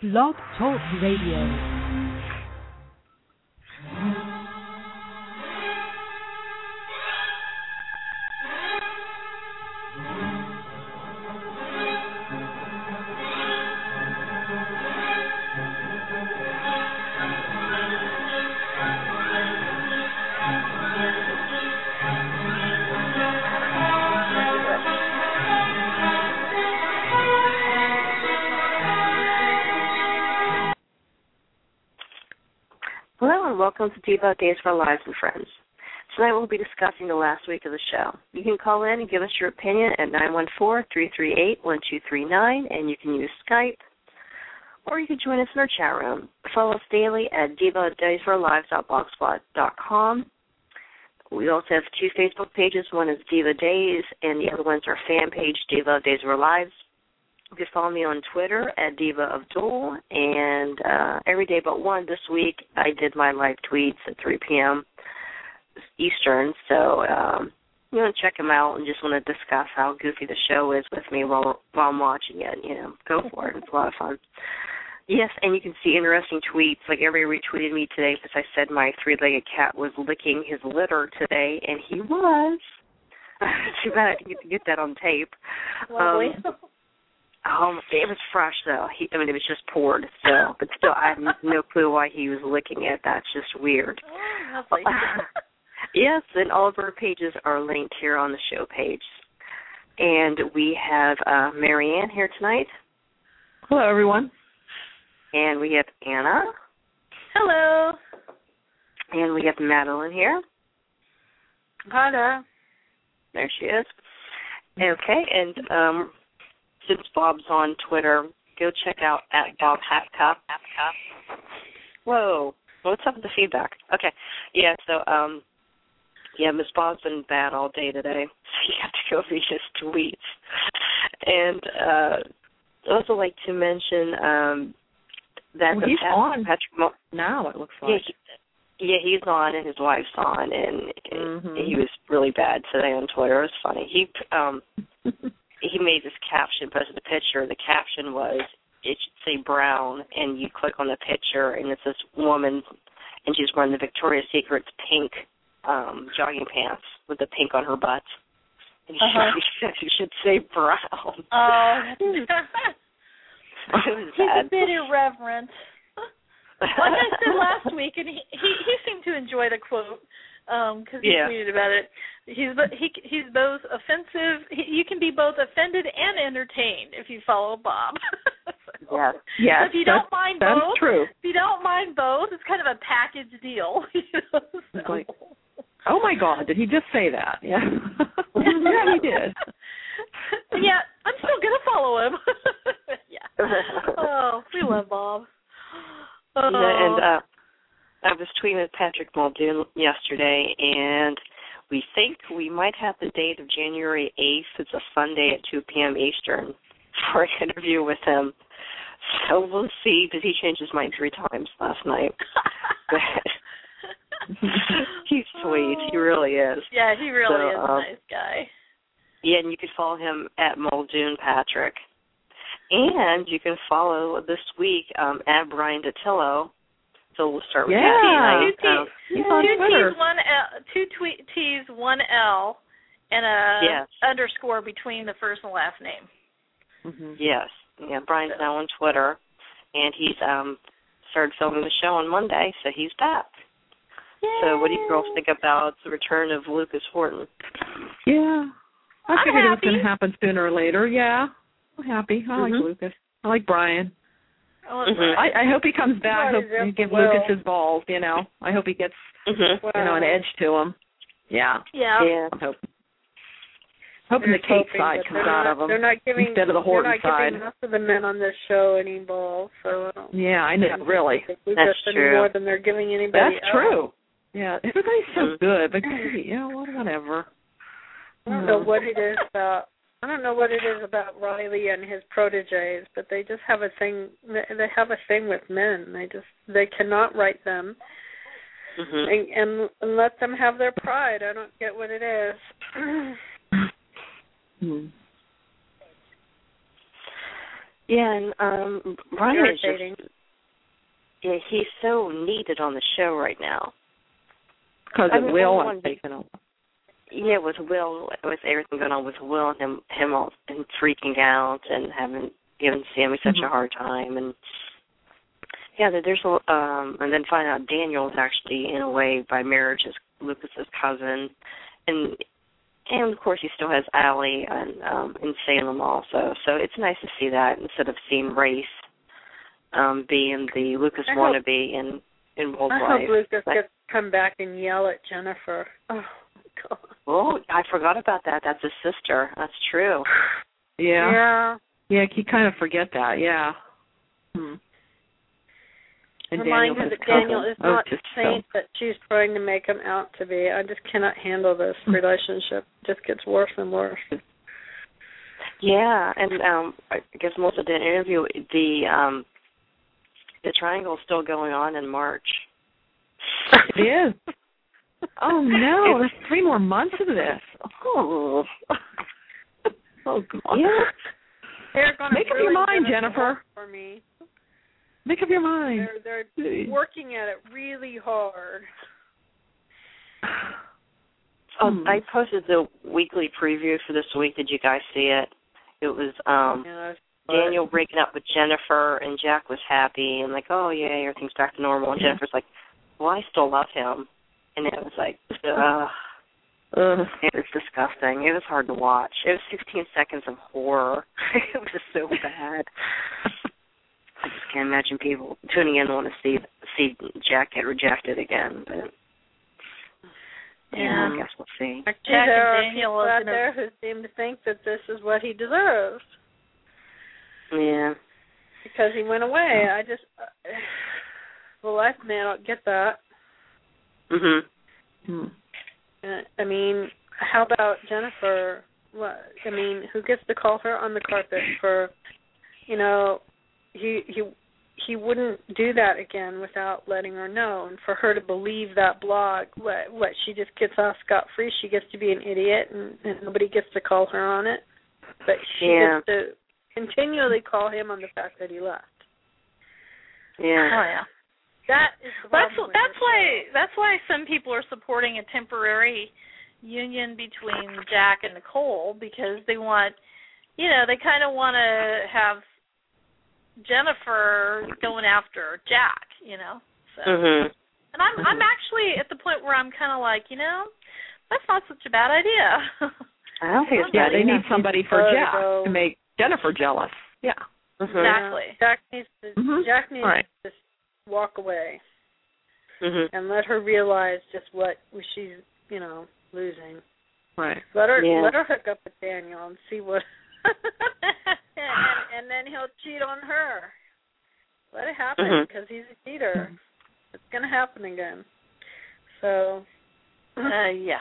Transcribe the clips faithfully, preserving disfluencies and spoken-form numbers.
Blog Talk Radio. Welcome to Diva Days for Lives and Friends. Tonight we'll be discussing the last week of the show. You can call in and give us your opinion at nine one four, three three eight, one two three nine, and you can use Skype, or you can join us in our chat room. Follow us daily at diva days for lives dot blogspot dot com. We also have two Facebook pages. One is Diva Days, and the other one's our fan page, Diva Days of Our Lives. You can follow me on Twitter at Diva Abdul, and uh, every day but one this week I did my live tweets at three p.m. Eastern, so um, you want to check them out and just want to discuss how goofy the show is with me while, while I'm watching it. You know, go for it. It's a lot of fun. Yes, and you can see interesting tweets. Like everybody retweeted me today because I said my three-legged cat was licking his litter today, and he was. Too bad I didn't get to get that on tape. Lovely. Um, Um, it was fresh, though. He, I mean, it was just poured, so. But still, I have no clue why he was licking it. That's just weird. Oh, lovely. Yes, and all of our pages are linked here on the show page. And we have uh, Marianne here tonight. Hello, everyone. And we have Anna. Hello. And we have Madeline here. Hello. There she is. Okay, and um, since Bob's on Twitter, go check out at Bob Hatcup. Whoa, what's up with the feedback? Okay, yeah, so, um, yeah, Miss Bob's been bad all day today, so you have to go read his tweets. And uh, I'd also like to mention um, that well, he's Pat- on Patrick Mo- now, it looks like. Yeah, he, yeah, he's on and his wife's on, and, mm-hmm. and he was really bad today on Twitter. It was funny. He um. He made this caption, posted a picture. The caption was, it should say brown, and you click on the picture, and it's this woman, and she's wearing the Victoria's Secret's pink um, jogging pants with the pink on her butt. And he uh-huh. said, you should say brown. Oh, it was he's bad. a bit irreverent. Like I said last week, and he, he, he seemed to enjoy the quote because um, he yeah. tweeted about it. He's he he's both offensive. He, you can be both offended and entertained if you follow Bob. so, yes, yes. So if you don't mind that's both, true. If you don't mind both, it's kind of a package deal. You know? so. Like, oh my God, did he just say that? Yeah, yeah, he did. Yeah, I'm still gonna follow him. yeah. Oh, we love Bob. Oh. Yeah, and uh, I was tweeting with Patrick Muldoon yesterday, and we think we might have the date of January eighth. It's a Sunday at two p.m. Eastern for an interview with him. So we'll see, because he changed his mind three times last night. He's sweet. He really is. Yeah, he really so, is a um, nice guy. Yeah, and you can follow him at Muldoon Patrick. And you can follow this week um, at Brian Datillo. So we'll start with yeah. that. Two, T- Um, He's on two Twitter. T's, one L, two tweet, T's, one L, and a yes. underscore between the first and last name. Mm-hmm. Yes. Yeah, Brian's now on Twitter, and he's um, started filming the show on Monday, so he's back. Yay. So what do you girls think about the return of Lucas Horton? Yeah. I I'm figured it was happy. going to happen sooner or later. Yeah. I'm happy. I Mm-hmm. like Lucas. I like Brian. Oh, Mhm. I, I hope he comes back. I hope Right, you give well. Lucas his balls, you know. I hope he gets, Mm-hmm. you know, an edge to him. Yeah. Yeah. Yeah. I hope. Hoping the Kate side but comes they're out not, of him they're not giving, instead of the Horton they're not side. giving enough of the men on this show any balls, so I don't Yeah, I know, really. think we've That's got any true. more than they're giving anybody That's else. true. Yeah, everybody's so Mhm. good, but you know, whatever. I don't know what it is about. I don't know what it is about Riley and his proteges, but they just have a thing. They have a thing with men. They just they cannot write them, Mm-hmm. and, and and let them have their pride. I don't get what it is. Hmm. Yeah, and um, Brian is irritating. just, yeah, he's so needed on the show right now. Because I of mean, Will everyone- and taking over. Yeah, with Will, with everything going on with Will and him, him all and freaking out and having given Sammy such Mhm. a hard time, and yeah, there- there's a um, and then find out Daniel is actually in a way by marriage is Lucas's cousin, and and of course he still has Allie and um, in Salem also, so it's nice to see that instead of seeing Race um, being the Lucas I wannabe in in Will's I life. hope Lucas But- gets to come back and yell at Jennifer. Oh, God. Oh, I forgot about that. That's his sister. That's true. Yeah. Yeah. Yeah, you kind of forget that, yeah. Hmm. And Remind her Daniel's that his Daniel cousin. is Oh, not the just saint that she's trying to make him out to be. I just cannot handle this relationship. It just gets worse and worse. Yeah, and um, I guess Melissa did an interview. The um, the triangle's still going on in March. It is. Oh, no, there's three more months of this. Oh. Oh, God. Yeah. They're going to Make up really your mind, get it Jennifer. for me. Make up your mind. They're they're working at it really hard. Oh, Hmm. I posted the weekly preview for this week. Did you guys see it? It was um, Yeah, Daniel breaking up with Jennifer, and Jack was happy and like, oh, yeah, everything's back to normal. And Jennifer's like, well, I still love him. And it was like, ugh. Ugh. It was disgusting. It was hard to watch. It was sixteen seconds of horror. It was so bad. I just can't imagine people tuning in and want to see see Jack get rejected again. But yeah, Yeah. I guess we'll see. Actually, Jack there and are Daniel people is out gonna- there who seem to think that this is what he deserves Yeah. because he went away. I just, uh, the life man, I don't get that. Mhm. Hmm. Uh, I mean, how about Jennifer? What? I mean, who gets to call her on the carpet for, you know, he he he wouldn't do that again without letting her know, and for her to believe that blog, what what she just gets off scot free. She gets to be an idiot, and, and nobody gets to call her on it, but she Yeah. gets to continually call him on the fact that he left. Yeah. Oh yeah. That is the That's problem with that's this why show. that's why some people are supporting a temporary union between Jack and Nicole, because they want, you know, they kind of want to have Jennifer going after Jack, you know. So, Mhm. and I'm I'm actually at the point where I'm kind of like, you know, that's not such a bad idea. I don't think it's Yeah, bad they either. need somebody for Oh, Jack no. to make Jennifer jealous. Yeah. Mhm. Exactly. Jack needs to Mhm. Jack needs Right. to just walk away Mhm. and let her realize just what she's, you know, losing. Right. Let her Yeah. let her hook up with Daniel and see what, and, and then he'll cheat on her. Let it happen Mhm. because he's a cheater. It's gonna happen again. So. Uh, yeah.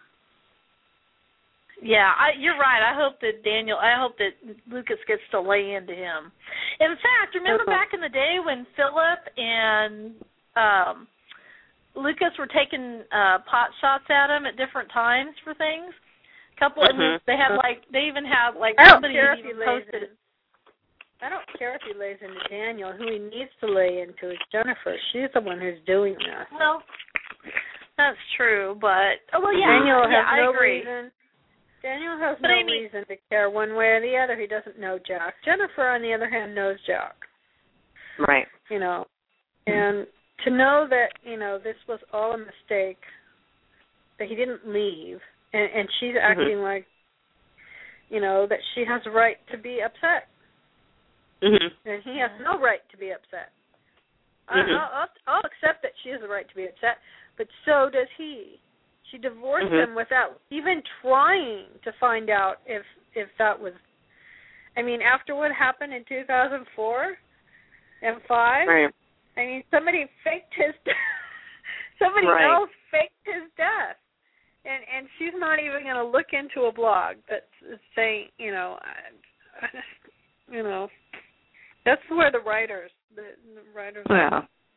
Yeah, I, you're right. I hope that Daniel, I hope that Lucas gets to lay into him. In fact, remember Okay. back in the day when Philip and um, Lucas were taking uh, pot shots at him at different times for things? A couple, Mhm. and they had like, they even had like I don't somebody care had if he even lays posted. in. I don't care if he lays into Daniel. Who he needs to lay into is Jennifer. She's the one who's doing this. Well, that's true, but oh well, yeah, Daniel yeah, has I no agree. reason. Daniel has But no I mean- reason to care one way or the other. He doesn't know Jack. Jennifer, on the other hand, knows Jack. Right. You know, and to know that, you know, this was all a mistake, that he didn't leave, and, and she's acting like, you know, that she has a right to be upset, Mhm. and he has no right to be upset. I, Mhm. I'll, I'll, I'll accept that she has a right to be upset, but so does he. She divorced Mhm. him without even trying to find out if if that was. I mean, after what happened in two thousand four and five. Right. I mean, somebody faked his. somebody Right. else faked his death, and and she's not even going to look into a blog that's saying, you know, I, I just, you know, that's where the writers, the, the writers. Yeah.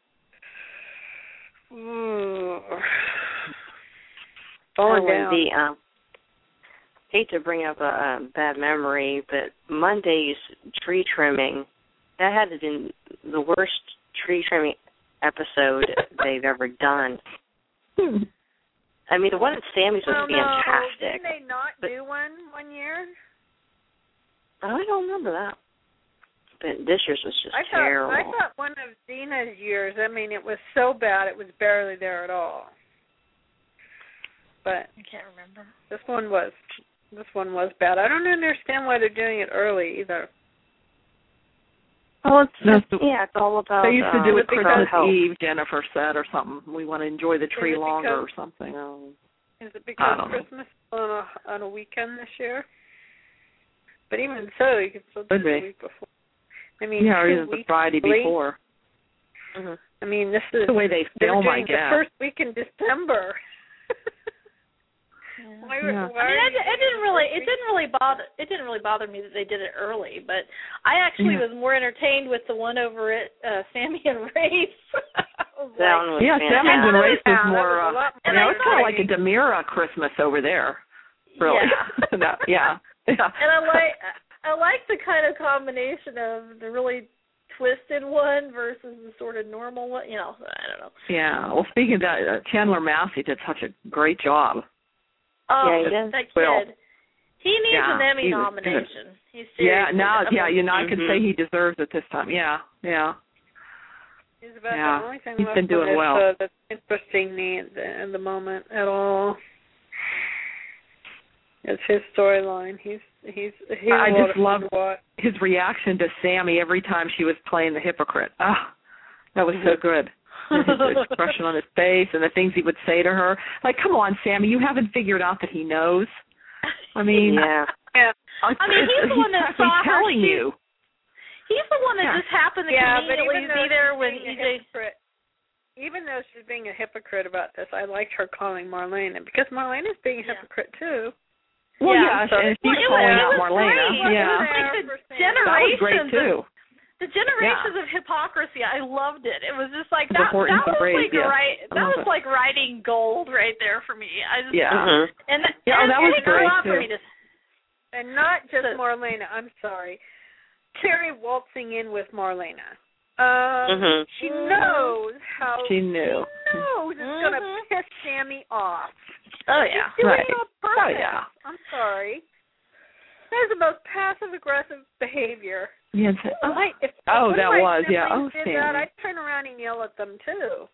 Ooh. Falling Oh, down. and the, um, hate to bring up a, a bad memory, but Monday's tree trimming that had to been the worst tree trimming episode they've ever done. Hmm. I mean, the one at Sammy's was well, fantastic. No, didn't they not but, do one one year? I don't remember that. But this year's was just I thought, terrible. I thought one of Dina's years, I mean, it was so bad it was barely there at all. But I can't remember. This one was. This one was bad. I don't understand why they're doing it early either. Oh, it's No, just, yeah, it's all about. They used to do uh, it Christmas help. Eve, Jennifer said, or something. We want to enjoy the tree Is it longer or because- something. Um, Is it I because don't know. Christmas is on a on a weekend this year? But even so, you could still do it Could be. the week before. I mean, Yeah, or two even the weeks Friday late. before. mm-hmm. I mean, this is The way they they were film, I doing the guess. first week in December. Yeah. Why, Yeah. why I mean, are it, you it doing didn't the really, first it week? didn't really bother, it didn't really bother me that they did it early. But I actually Yeah. was more entertained with the one over at uh, Sammy and Race. I was That like, one was Yeah, fantastic. Sammy's and Race was Yeah, more, that was a uh, lot you more know, it's kind of like a exciting. Demira Christmas over there. Really. Yeah. That- yeah. Yeah. And I like, I like the kind of combination of the really twisted one versus the sort of normal one. You know, I don't know. Yeah. Well, speaking of that, uh, Chandler Massey did such a great job. Oh, Yeah, he does. that Well, kid. He needs yeah, an Emmy he was nomination. He's Yeah. seriously. Now, I yeah, mean, you know, I can Mhm. say he deserves it this time. Yeah. Yeah. He's about Yeah, the only thing he's left been doing on this, well. uh, that's interesting me at the, at the moment at all. It's his storyline. He's he's he's I a lot just of fun love to watch. his reaction to Sammy every time she was playing the hypocrite. Ah, that was so good. And his expression on his face and the things he would say to her. Like, come on, Sammy, you haven't figured out that he knows. I mean, Yeah. Yeah, I mean, he's the one that actually saw her telling shoot- you. He's the one that Yeah. just happened to yeah, but conveniently even be though there she's when being E a J. hypocrite, even though she's being a hypocrite about this, I liked her calling Marlena because Marlena's being a Yeah. hypocrite too. Well, Yeah, yeah, so- and she's Well, it was- calling it out was Marlena. great. Yeah, It was Like the for Sam. that was great generations too. of the generations of hypocrisy. I loved it. It was just like The that. Hortons That was and Braves, like yeah. right. I That love was it. like writing gold right there for me. I just Yeah. Mhm. and Yeah, and that it was takes a great, lot for too. me to. And not just So- Marlena. I'm sorry, Terry waltzing in with Marlena. Um, Mhm. She knows how She knew. She knows it's gonna Mhm. piss Sammy off. Oh yeah. She's doing Right. it on purpose. Oh, yeah. I'm sorry. That is the most passive aggressive behavior. Yeah, and say, If oh, my- if oh, one of that my was, yeah. siblings Oh, did Sammy. that, I'd turn around and yell at them too.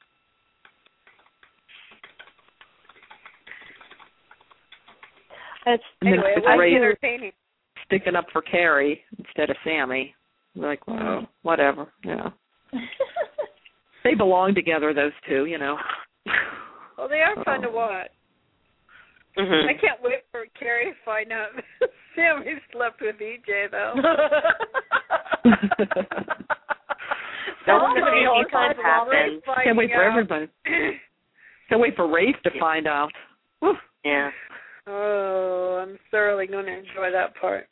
It's, And then Anyway, it it's was Ray entertaining. sticking up for Carrie instead of Sammy. Like, well, whatever, you know. They belong together, those two, you know. Well, they are fun to watch. Mhm. I can't wait for Carrie to find out Sammy slept with E J, though. That's All gonna the be all fun kinds of happen. Can't wait for everybody. Can't wait for Rafe to find out. Woo. Yeah. Oh, I'm thoroughly going to enjoy that part.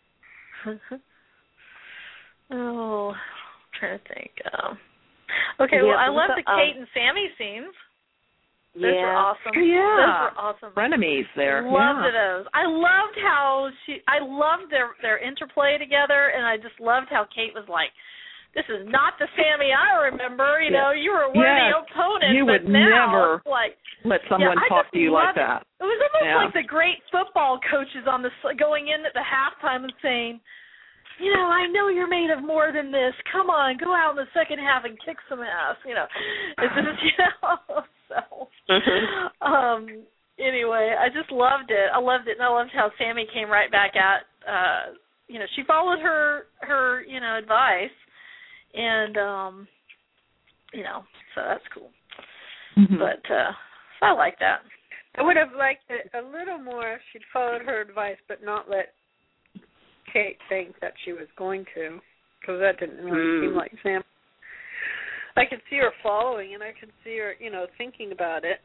Oh, I'm trying to think. Um, okay, Yeah, well, I but love the, the um, Kate and Sammy scenes. Those Yeah. were awesome. Yeah. Those were awesome. Frenemies there. Loved yeah. those. I loved how she. I loved their their interplay together, and I just loved how Kate was like, "This is not the Sammy I remember. You Yeah. know, you were a worthy Yes. opponent, You but would now never it's like." Let someone Yeah, I talk just to you like love it. that. It was almost Yeah. like the great football coaches on the going in at the halftime and saying, you know, I know you're made of more than this. Come on, go out in the second half and kick some ass. You know, it's just, you know. So, Mhm. um, anyway, I just loved it. I loved it, and I loved how Sammy came right back at. Uh, you know, she followed her her you know advice, and um, you know, so that's cool. Mhm. But uh, I like that. I would have liked it a little more if she'd followed her advice, but not let Kate think that she was going to, because that didn't really Mm. seem like Sam. I could see her following, and I could see her, you know, thinking about it.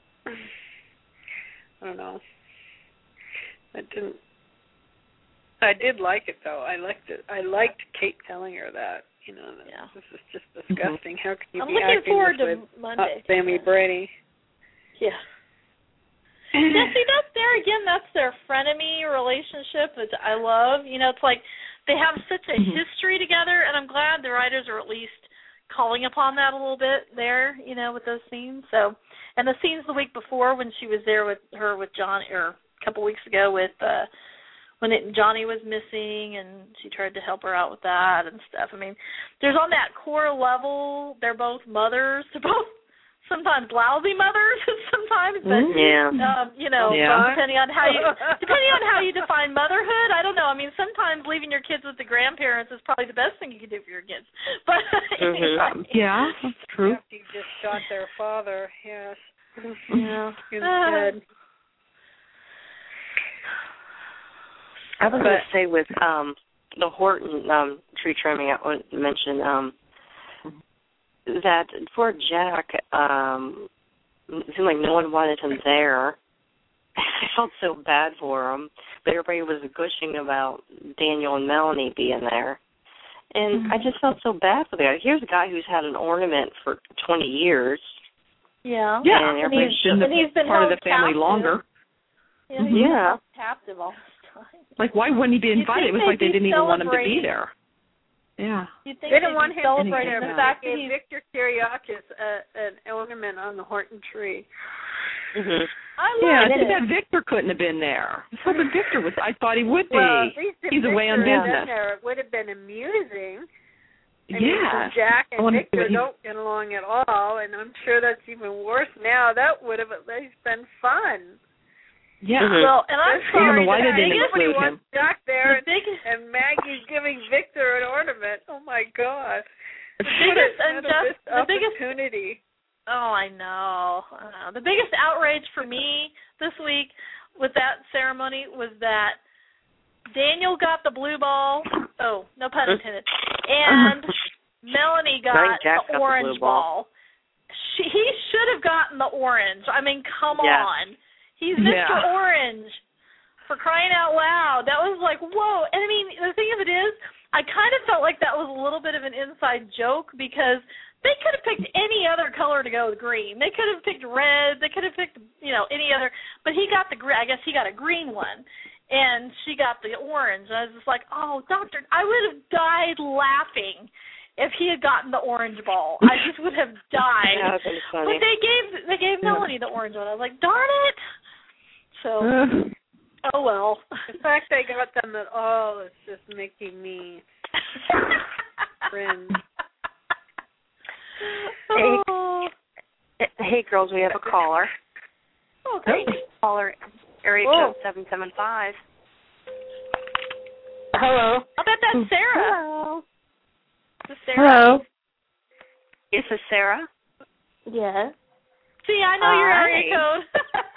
I don't know. I didn't. I did like it though. I liked it. I liked Kate telling her that. You know, that Yeah. this is just disgusting. How can you I'm be looking acting forward this to way with Monday. not Sammy Brady? Yeah. Yeah, see, that's there again. That's their frenemy relationship, which I love. You know, it's like they have such a Mhm. history together, and I'm glad the writers are at least calling upon that a little bit there, you know, with those scenes. So, and the scenes the week before when she was there with her with Johnny, or a couple weeks ago with uh, when it, Johnny was missing, and she tried to help her out with that and stuff. I mean, there's on that core level, they're both mothers. They're both sometimes lousy mothers, sometimes, but Yeah. um, you know, Yeah. depending on how you depending on how you define motherhood, I don't know. I mean, sometimes leaving your kids with the grandparents is probably the best thing you can do for your kids. But Mhm. Um, yeah, that's true. After you just shot their father, yes. yeah, Instead. I was going to say with um, the Horton um, tree trimming, I want to mention um, that poor Jack, um, it seemed like no one wanted him there. I felt so bad for him, but everybody was gushing about Daniel and Melanie being there. And mm-hmm. I just felt so bad for the guy. Here's a guy who's had an ornament for twenty years. Yeah, yeah, and, and, he's, he's been, and he's been part of the family captive. longer. Yeah, he's yeah. been captive all this time. Like, why wouldn't he be invited? It was like they didn't even want him to be celebrating. there. Yeah. You'd think they didn't want him celebrating to the be fact there. that he's Victor Kiriakis uh, an ornament on the Horton tree. Mm-hmm. I yeah, loved too it. bad Victor couldn't have been there. So the Victor was. I thought he would be. Well, at least if He's Victor away on had been business. there, it would have been amusing. I Yeah. mean, Jack and Victor he... don't get along at all, and I'm sure that's even worse now. That would have at least been fun. Yeah. Mm-hmm. Well, and I'm Just sorry, why the they didn't biggest, nobody include wants him. Jack there, the biggest, and Maggie's giving Victor an ornament. Oh my God! the biggest, unjust, the biggest opportunity. Oh, I know. I know. The biggest outrage for me this week with that ceremony was that Daniel got the blue ball. Oh, no pun intended. And Melanie got Jack the got orange the blue ball. ball. She, he should have gotten the orange. I mean, come Yes. on. He's Mister Yeah. Orange. For crying out loud. That was like, whoa. And I mean, the thing of it is, I kind of felt like that was a little bit of an inside joke because they could have picked any other color to go with green. They could have picked red. They could have picked, you know, any other. But he got the green. I guess he got a green one. And she got the orange. And I was just like, oh, doctor, I would have died laughing if he had gotten the orange ball. I just would have died. Yeah, that was funny. But they gave they gave Melanie the orange one. I was like, darn it. So, oh well. The fact they got them at all is just making me cringe. Hey, Oh. hey, girls, we have a caller. Oh, great. Caller, area Whoa. code seven seven five. Hello. I bet that's Sarah. Hello. Is this Sarah? Is this Sarah? Yes. See, I know your area Hi. code.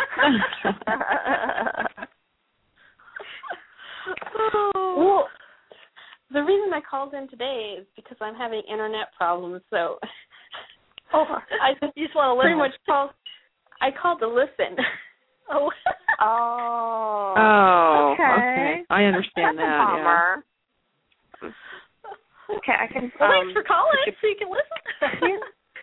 Oh. Well, the reason I called in today is because I'm having internet problems. So, Oh, I you just want to pretty listen. much called. I called to listen. Oh. Oh. Oh, okay. okay. I understand That's that. a bummer. Okay, I can. Well, um, thanks for calling, so you can listen.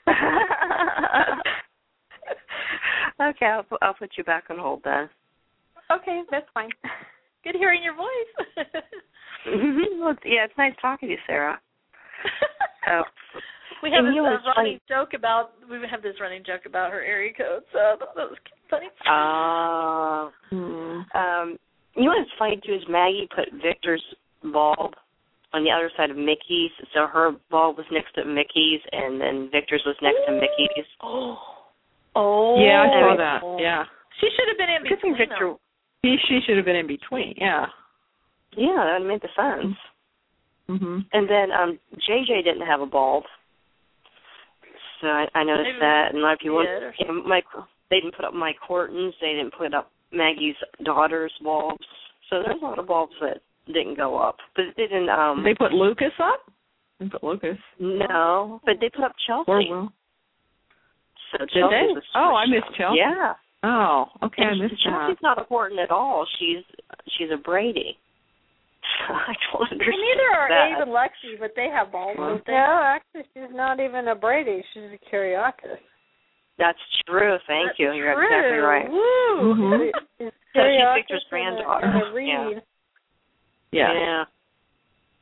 Okay, I'll, pu- I'll put you back on hold then. Okay, that's fine. Good hearing your voice. Well, it's- yeah, it's nice talking to you, Sarah. Oh. We have And this you uh, was running joke about we have this running joke about her area code, so I thought that was funny. Uh, um, you know what's funny too is Maggie put Victor's bulb on the other side of Mickey's, so her bulb was next to Mickey's, and then Victor's was next to Mickey's. Oh, oh, Yeah, I saw that. Yeah. She should have been in Good thing between. Victor. them. He, she should have been in between. Yeah. Yeah, that would make the sense. Mhm. And then um, J J didn't have a bulb, so I, I noticed Maybe that. And a lot of people, did, or you know, Mike, they didn't put up Mike Horton's. They didn't put up Maggie's daughter's bulbs. So there's a lot of bulbs that didn't go up, but it didn't. Um, They put Lucas up. They put Lucas. no, but they put up Chelsea. Or Will. So Did Chelsea's they? was Oh, I switched missed up. Chelsea. Yeah. Oh, okay. I And missed that. Chelsea's not a Horton at all. She's she's a Brady. I don't understand Well, neither are that. Abe and Lexi, but they have balls, don't they? No, actually, she's not even a Brady. She's a Kiriakis. That's true. Thank That's you. You're true. exactly right. Woo! Mhm. She's So she's Kiriakis Victor's and a- granddaughter. and a Reed. Yeah. Yeah. Yeah.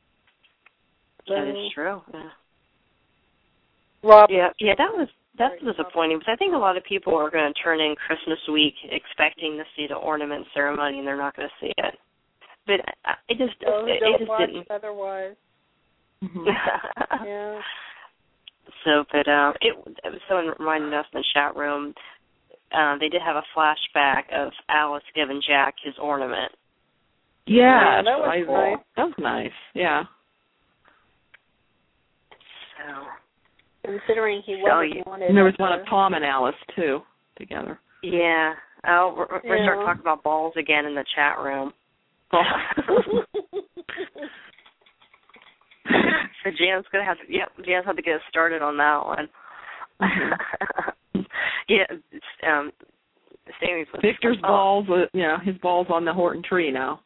That is true. Yeah. Rob. Yeah, yeah, that was that's disappointing because I think a lot of people are going to turn in Christmas week expecting to see the ornament ceremony, and they're not going to see it. But I, I just, Those it, don't it just watch didn't. Otherwise. Mm-hmm. Yeah. So, but um, it, someone reminded us in the chat room. Uh, they did have a flashback of Alice giving Jack his ornament. Yeah, yeah that was I, nice. That was nice. Yeah. So. Considering he So, wasn't yeah. wanted. And there was one of Tom and Alice too together. Yeah. Oh, we're, we're yeah. starting talking about balls again in the chat room. So Jan's gonna have to. Yep, Jan's have to get us started on that one. Mm-hmm. yeah. Um. Sammy's Victor's oh. balls. With, yeah, his balls on the Horton tree now.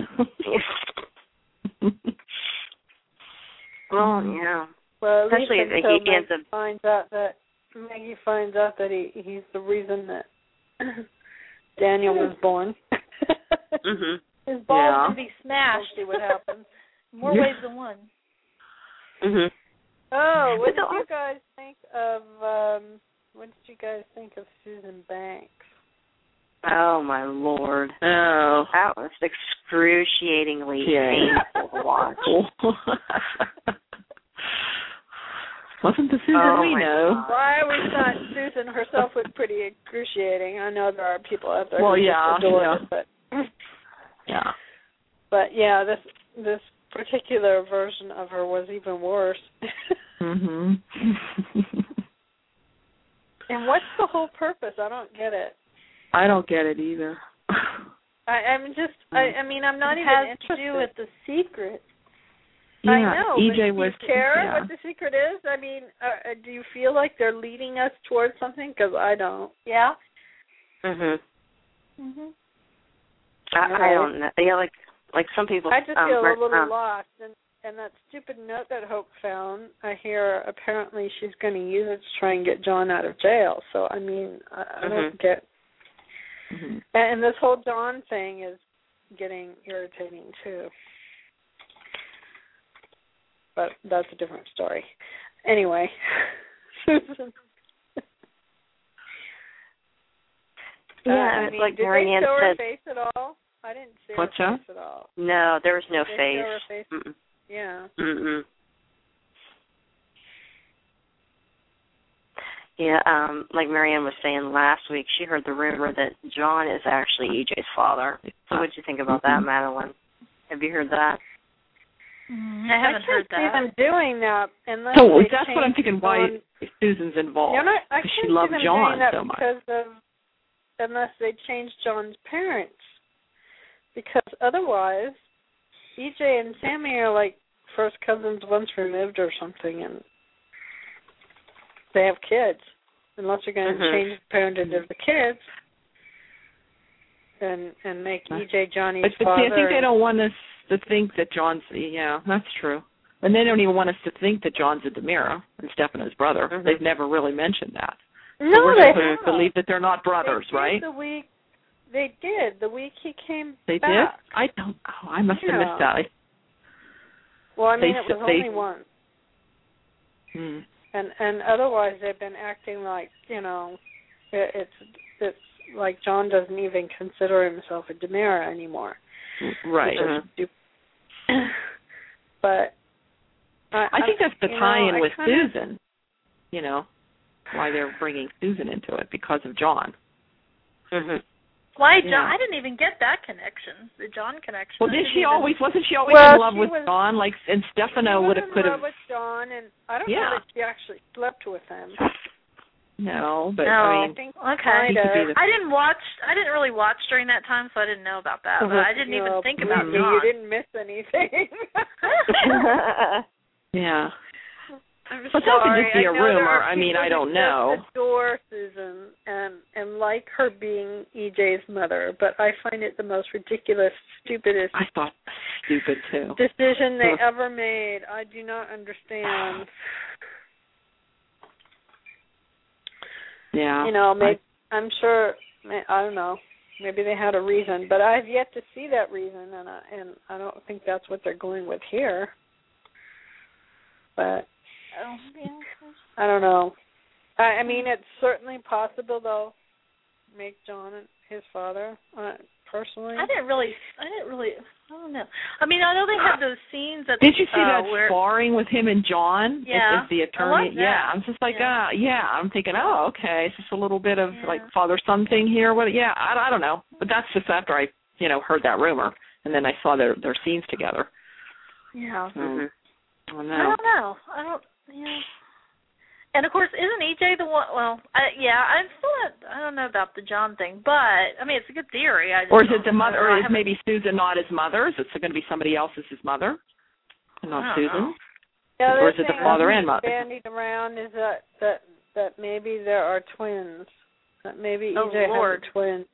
Well, yeah. Well, especially if until he ends up finds out that Maggie finds out that he he's the reason that Daniel was born. Mhm. His balls Yeah. can be smashed. We'll see what happens. More Yeah. ways than one. Mhm. Oh, what But did the- you guys think of? Um, what did you guys think of Susan Banks? Oh my Lord! Oh, That was excruciatingly yeah. painful to watch. Wasn't the Susan Oh, we my know? God. Well, I always thought Susan herself was pretty excruciating. I know there are people out there Well, who yeah, just adore yeah. it, but Yeah. but yeah, this this particular version of her was even worse. Mhm. And what's the whole purpose? I don't get it. I don't get it either. I, I'm just. I, I mean, I'm not it even has interested. to do with the secret. Yeah, I know. E but J do was. you care yeah. what the secret is? I mean, uh, uh, do you feel like they're leading us towards something? Because I don't. Yeah. Mhm. Mhm. I, I don't know. Yeah, like like some people. I just um, feel a Mer- little um, lost. And and that stupid note that Hope found, I hear apparently she's going to use it to try and get John out of jail. So I mean, I, I don't Mhm. get. Mhm. And this whole John thing is getting irritating too. But that's a different story. Anyway, Susan. Yeah, uh, I it's mean, like did Marianne they show her said. face at all? I didn't see What's her that? face at all. No, there was no Did they show her face. face? Mm-mm. Yeah. Mm-mm. Yeah, um, like Marianne was saying last week, she heard the rumor that John is actually E J's father. So what did you think about that, Madeline? Have you heard that? Mm, I haven't I heard can't see that. them doing that unless So they that's what I'm change thinking. Why John- Susan's involved? Yeah, no, I Because can't she loved see them John doing that so much. because of unless they change John's parents. Because otherwise, E J and Sammy are like first cousins once removed or something, and they have kids. Unless you're going to Mhm. change the parentage of the kids and and make E J Johnny's But, but father. see, I think they don't want us to think that John's. Yeah, that's true. And they don't even want us to think that John's a Demira and Stefano's brother. Mhm. They've never really mentioned that. No, so we're they supposed haven't. to believe that they're not brothers, they did right? The week they did the week he came They back. did. I don't. Oh, I must have Yeah. missed that. I, Well, I mean, They it was s- they- only once, hmm. and and otherwise they've been acting like you know, it, it's it's like John doesn't even consider himself a Demira anymore. Right. Which is stupid. But I, I think that's the you know, tie-in I with kinda, Susan. You know, why they're bringing Susan into it because of John. Mhm. Why John? Yeah. I didn't even get that connection. The John connection. Well, I did didn't she even- always? Wasn't she always Well, in love she with was- John? Like, and Stefano she would was have in could love have. with John, and I don't Yeah. know that she actually slept with him. No, but No. I I mean, think Okay. kind He could be of. the- I didn't watch. I didn't really watch during that time, so I didn't know about that. But I didn't No, even think believe about me, John. You didn't miss anything. yeah. I'm But that could sorry. just be a I know there rumor. are I mean, people I who don't just know. adore Susan and and like her being E J's mother, but I find it the most ridiculous, stupidest I thought stupid too. decision they Ugh. ever made. I do not understand. Yeah. You know, maybe I'm sure. I don't know. Maybe they had a reason, but I've yet to see that reason, and I, and I don't think that's what they're going with here. but Oh, yeah. I don't know. I, I mean, it's certainly possible they'll make John his father. Uh, personally, I didn't really, I didn't really, I don't know. I mean, I know they have those scenes that. Did you see uh, that where, sparring with him and John Yeah. as, as the I attorney? love that. Yeah, I'm just like, Yeah. uh, yeah. I'm thinking, oh, okay, it's just a little bit of Yeah. like father-son thing here. What? Yeah, I, I don't know, but that's just after I, you know, heard that rumor, and then I saw their their scenes together. Yeah. So, Mm-hmm. I don't I know. don't know. I don't. Yeah. And of course, isn't E J the one? Well, I, yeah, I'm still. Not, I don't know about the John thing, but I mean, it's a good theory. I just Or is don't it the mother? know. Or I is haven't- maybe Susan not his mother? Is it going to be somebody else as his mother, and I not don't Susan? know. the other Or is it the thing father that's and mother? bandied around is that that that maybe there are twins. That maybe Oh, E J Lord. has a twin.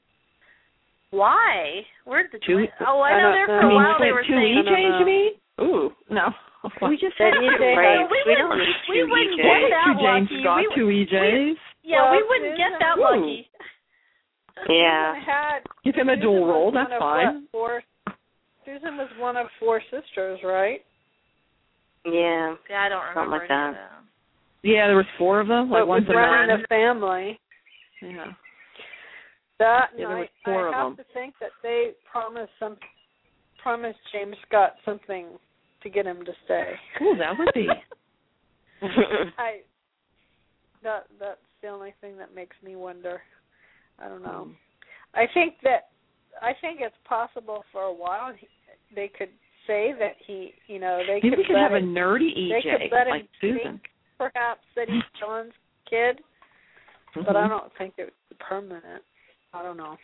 Why? Where'd the Two- twins? Oh, I I know don't there know. for I a mean, while they two, were two saying. E Js, I don't you know. mean? Ooh, no. We just That said is E J. great. No, we We wouldn't- don't need we two wouldn't E get Js. that Two James lucky. got We- two E Js. Yeah, Well, we wouldn't Susan- get that Ooh. lucky. Yeah. Susan had Give him a Susan dual was role. one That's of fine. what, four, Susan was one of four sisters, right? Yeah. Yeah, I don't Something remember like any of that. Yeah, there was four of them. So Like it one's was a running nun. the family. Yeah. That Yeah, there night, was four I of have them. to think that they promised some, promised James Scott something to get him to stay. Ooh, that would be. I that that's the only thing that makes me wonder. I don't know. Um, I think that I think it's possible for a while he, they could say that he, you know, they Maybe could we could let have a it, nerdy E they J could let him like Susan. perhaps that he's John's kid, but Mhm. I don't think it would be permanent. I don't know.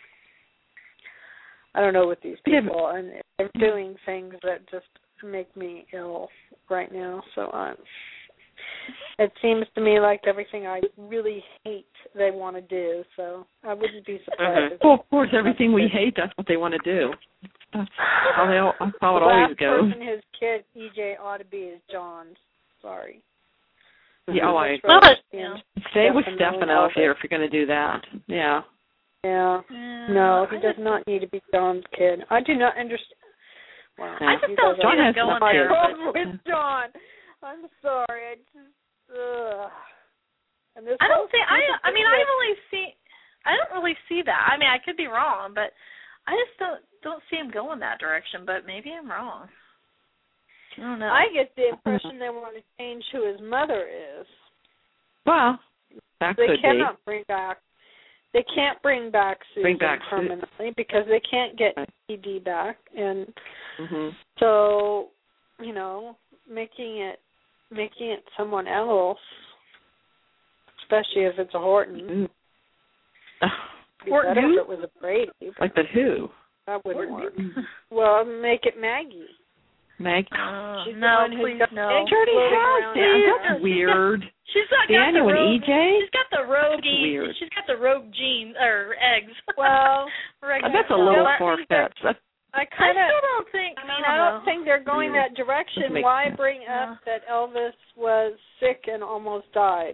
I don't know with these Yeah, but- people, and they're doing things that just make me ill right now. So um, it seems to me like everything I really hate they want to do. So I wouldn't be surprised. Mhm. if Well, of course, everything we hate, that's what they want to do. That's how, they, all- that's how it the always last goes. person his kid E J ought to be is John's. Sorry. Yeah, oh, I That's Well, right. but- yeah. Stay with Stefano Stefano if Elvis. you're, if you're going to do that. Yeah. Yeah. Yeah, No, he I does just- not need to be John's kid. I do not understand. Well, I just he don't doesn't John see has it going no there. kids. problem with John. I'm sorry. I just. Ugh. And this I whole don't think I. stupid I mean, thing I with- really see. I don't really see that. I mean, I could be wrong, but I just don't don't see him going that direction. But maybe I'm wrong. I don't know. I get the impression they want to change who his mother is. Well, that They could cannot be. bring back. They can't bring back Susan Bring back Su- permanently because they can't get Right. E D back, and Mhm. so you know, making it making it someone else, especially if it's a Horton. Mm. It'd be Horton better who? if it was a Brady. But Like the who? that wouldn't Horton. work. Well, make it Maggie. Meg? Uh, She's the no, one who's please got no. eggs She already floating has around that. her. That's She's weird. She's got, got Daniel the and rogue, E J? She's got the rogue. That's weird. She's got the rogue genes or eggs. Well, Right. Uh, that's a little I far think that- fetched. I I kind of. still don't think. I mean, I don't think they're going that direction. Doesn't make Why sense. bring up that Elvis was sick and almost died?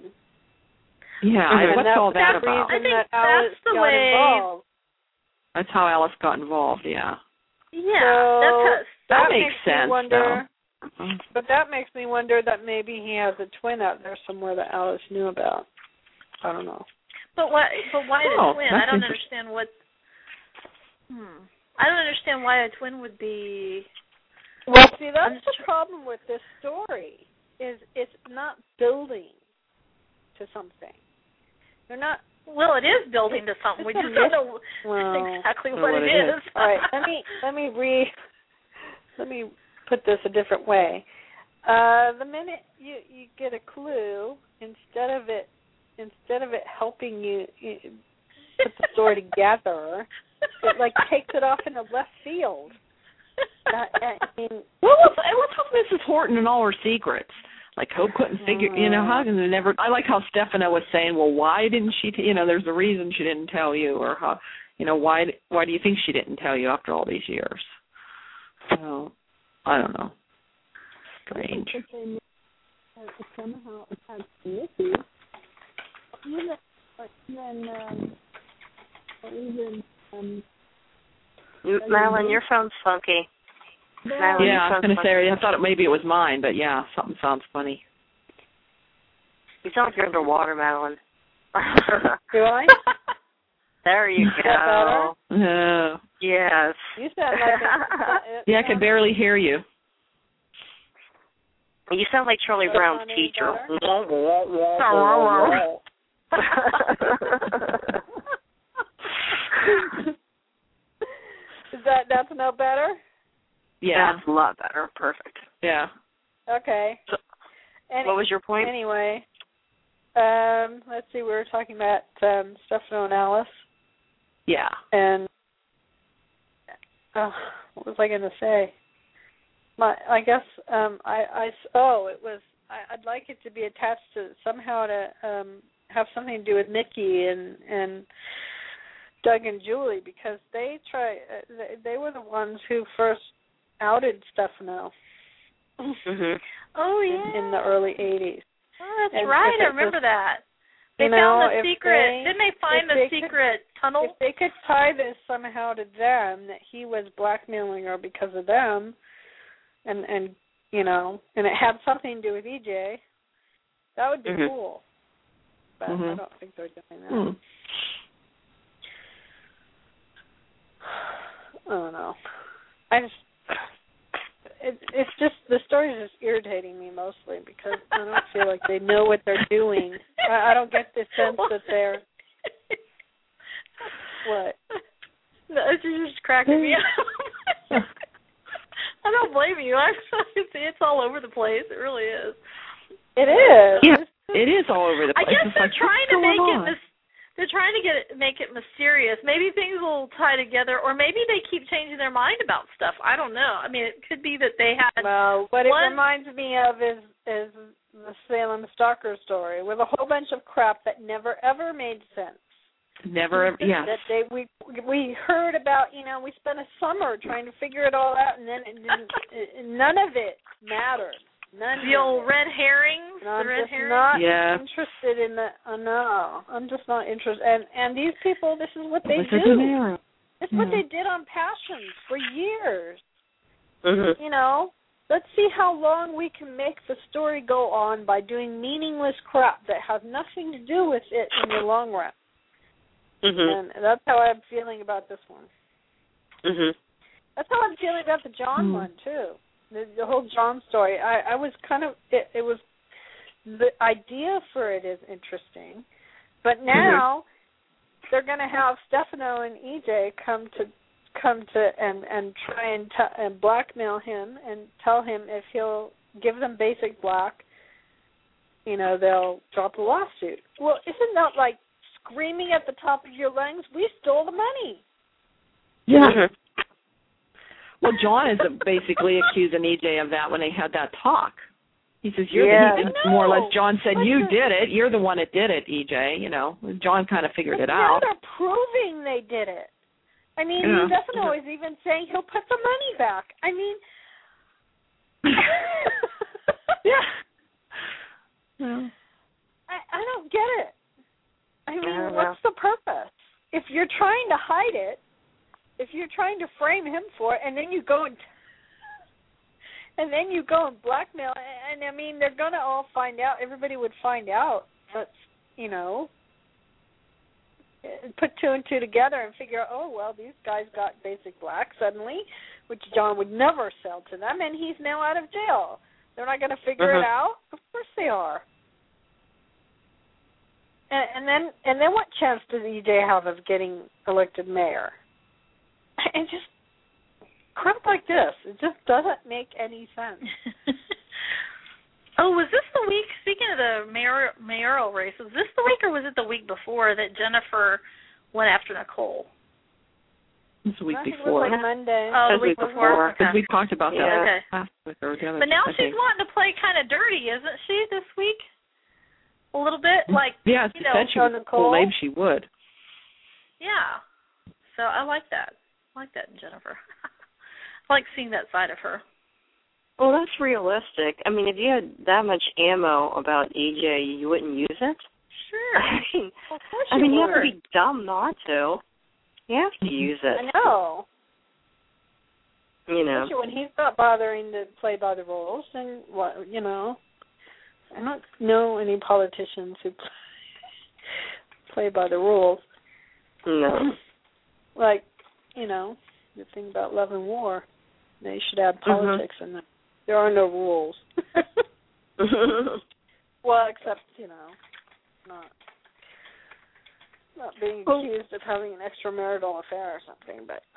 Yeah, Mhm. I, what's that's all that the about? reason I think that that's Alice the got way- involved. That's how Alice got involved, yeah. Yeah, So, that's how, That that makes me sense, wonder, though. But that makes me wonder that maybe he has a twin out there somewhere that Alice knew about. I don't know. But why? But why Oh, a twin? that's I don't interesting. understand what. Hmm. I don't understand why a twin would be. Well, see, that's I'm the just tr- problem with this story. Is it's not building to something. They're not. Well, it is building to something. We It's a just don't know Well, exactly know what, what it it is. is. All right, let me let me re let me put this a different way. Uh, the minute you you get a clue, instead of it instead of it helping you, you put the story together, it like takes it off into left field. Uh, I mean, Well, what's, what's up with Missus Horton and all her secrets? Like, Hope couldn't figure, you know, how can they never, I like how Stefano was saying, well, why didn't she, t- you know, there's a reason she didn't tell you, or how, you know, why why do you think she didn't tell you after all these years? So, I don't know. Strange. Somehow had some issues. Even, even, um, or even, um, Marilyn, your phone's funky. Madeline, you Yeah, I was sound going to funny. say, I thought it, maybe it was mine, but yeah, something sounds funny. You sound like you're underwater, Madeline. Do I? There you Is that go. Uh, Yes. You sound like it. yeah, I could barely hear you. You sound like Charlie Does Brown's that sound any teacher. Is that that's no better? Yeah. That's a lot better. Perfect. Yeah. Okay. So, Any, what was your point? Anyway, um, let's see. We were talking about um, Stefano and Alice, Yeah. and oh, what was I going to say? My, I guess um, I, I. Oh, it was. I, I'd like it to be attached to somehow to um, have something to do with Mickey and and Doug and Julie, because they try. Uh, they, they were the ones who first outed Stefano. Mhm. Oh in, yeah. in the early eighties. Oh, that's And right. if I it remember was- that. They you found know, the if secret. they- Didn't they find if the they could- secret tunnel? If they could tie this somehow to them, that he was blackmailing her because of them, and and you know, and it had something to do with E J, that would be Mhm. cool. But Mhm. I don't think they're doing that. Hmm. I don't know. I just. It, it's just, the story is just irritating me mostly because I don't feel like they know what they're doing. I, I don't get the sense that they're, what? No, it's just cracking me up. I don't blame you. I, it's, it's all over the place. It really is. It is. Yeah, it is all over the I place. guess It's they're like, trying what's to make going it on? mis- they're trying to get it, make it mysterious. Maybe things will tie together, or maybe they keep changing their mind about stuff. I don't know. I mean, it could be that they had. Well, what one, it reminds me of is is the Salem Stalker story, with a whole bunch of crap that never ever made sense. Never, ever, yeah. That they we we heard about, you know, we spent a summer trying to figure it all out, and then it didn't, it, none of it mattered. None the of old it. red herrings. And I'm the red just herrings. not Yeah. interested in the. Uh, no, I'm just not interested. And and these people, this is what they This is do. an error. This is what Mhm. they did on Passions for years. Mhm. You know, let's see how long we can make the story go on by doing meaningless crap that has nothing to do with it in the long run. Mhm. And that's how I'm feeling about this one. Mhm. That's how I'm feeling about the John Hmm. one too. The, the whole John story. I, I was kind of. It, it was. The idea for it is interesting, but now mm-hmm. they're going to have Stefano and E J come to come to and and try and t- and blackmail him and tell him if he'll give them basic black, you know, they'll drop the lawsuit. Well, isn't that like screaming at the top of your lungs, "We stole the money"? Yeah. Mhm. Well, John is basically accusing E J of that when they had that talk. He says, "You're Yeah. the, he, more or less." John said, But "You the- did it. You're the one that did it, E J." You know, John kind of figured but it now out. they're proving they did it. I mean, Yeah. Stefano is even saying he'll put the money back. I mean, Yeah. Yeah. I, I don't get it. I mean, I don't what's the purpose? If you're trying to hide it, if you're trying to frame him for it, and then you go and and then you go and blackmail, and, and I mean, they're gonna all find out. Everybody would find out. That's, you know, put two and two together and figure out, oh well, these guys got basic black suddenly, which John would never sell to them, and he's now out of jail. They're not going to figure Uh-huh. it out. Of course they are. And, and then, and then, what chance does E J have of getting elected mayor? And just crap like this. It just doesn't make any sense. Oh, was this the week, speaking of the mayor, mayoral race, was this the week or was it the week before that Jennifer went after Nicole? It was the week I think before. It was like Monday. Oh, the That's week week before. before. Because Okay. we talked about that Yeah. Okay. last week or the other. But now I she's think. wanting to play kind of dirty, isn't she, this week? A little bit? Like, Yeah, you she know, said she so would. Nicole- Well, maybe she would. yeah. So I like that. I like that in Jennifer. I like seeing that side of her. Well, that's realistic. I mean, if you had that much ammo about E J, you wouldn't use it? Sure. I mean, Of course I mean you would. have to be dumb not to. You have to use it. I know. You know. Especially when he's not bothering to play by the rules, and what you know, I don't know any politicians who play, play by the rules. No. Like, you know, the thing about love and war, they should add politics mm-hmm. in them. There are no rules. Well, except, you know, not not being accused of having an extramarital affair or something, but.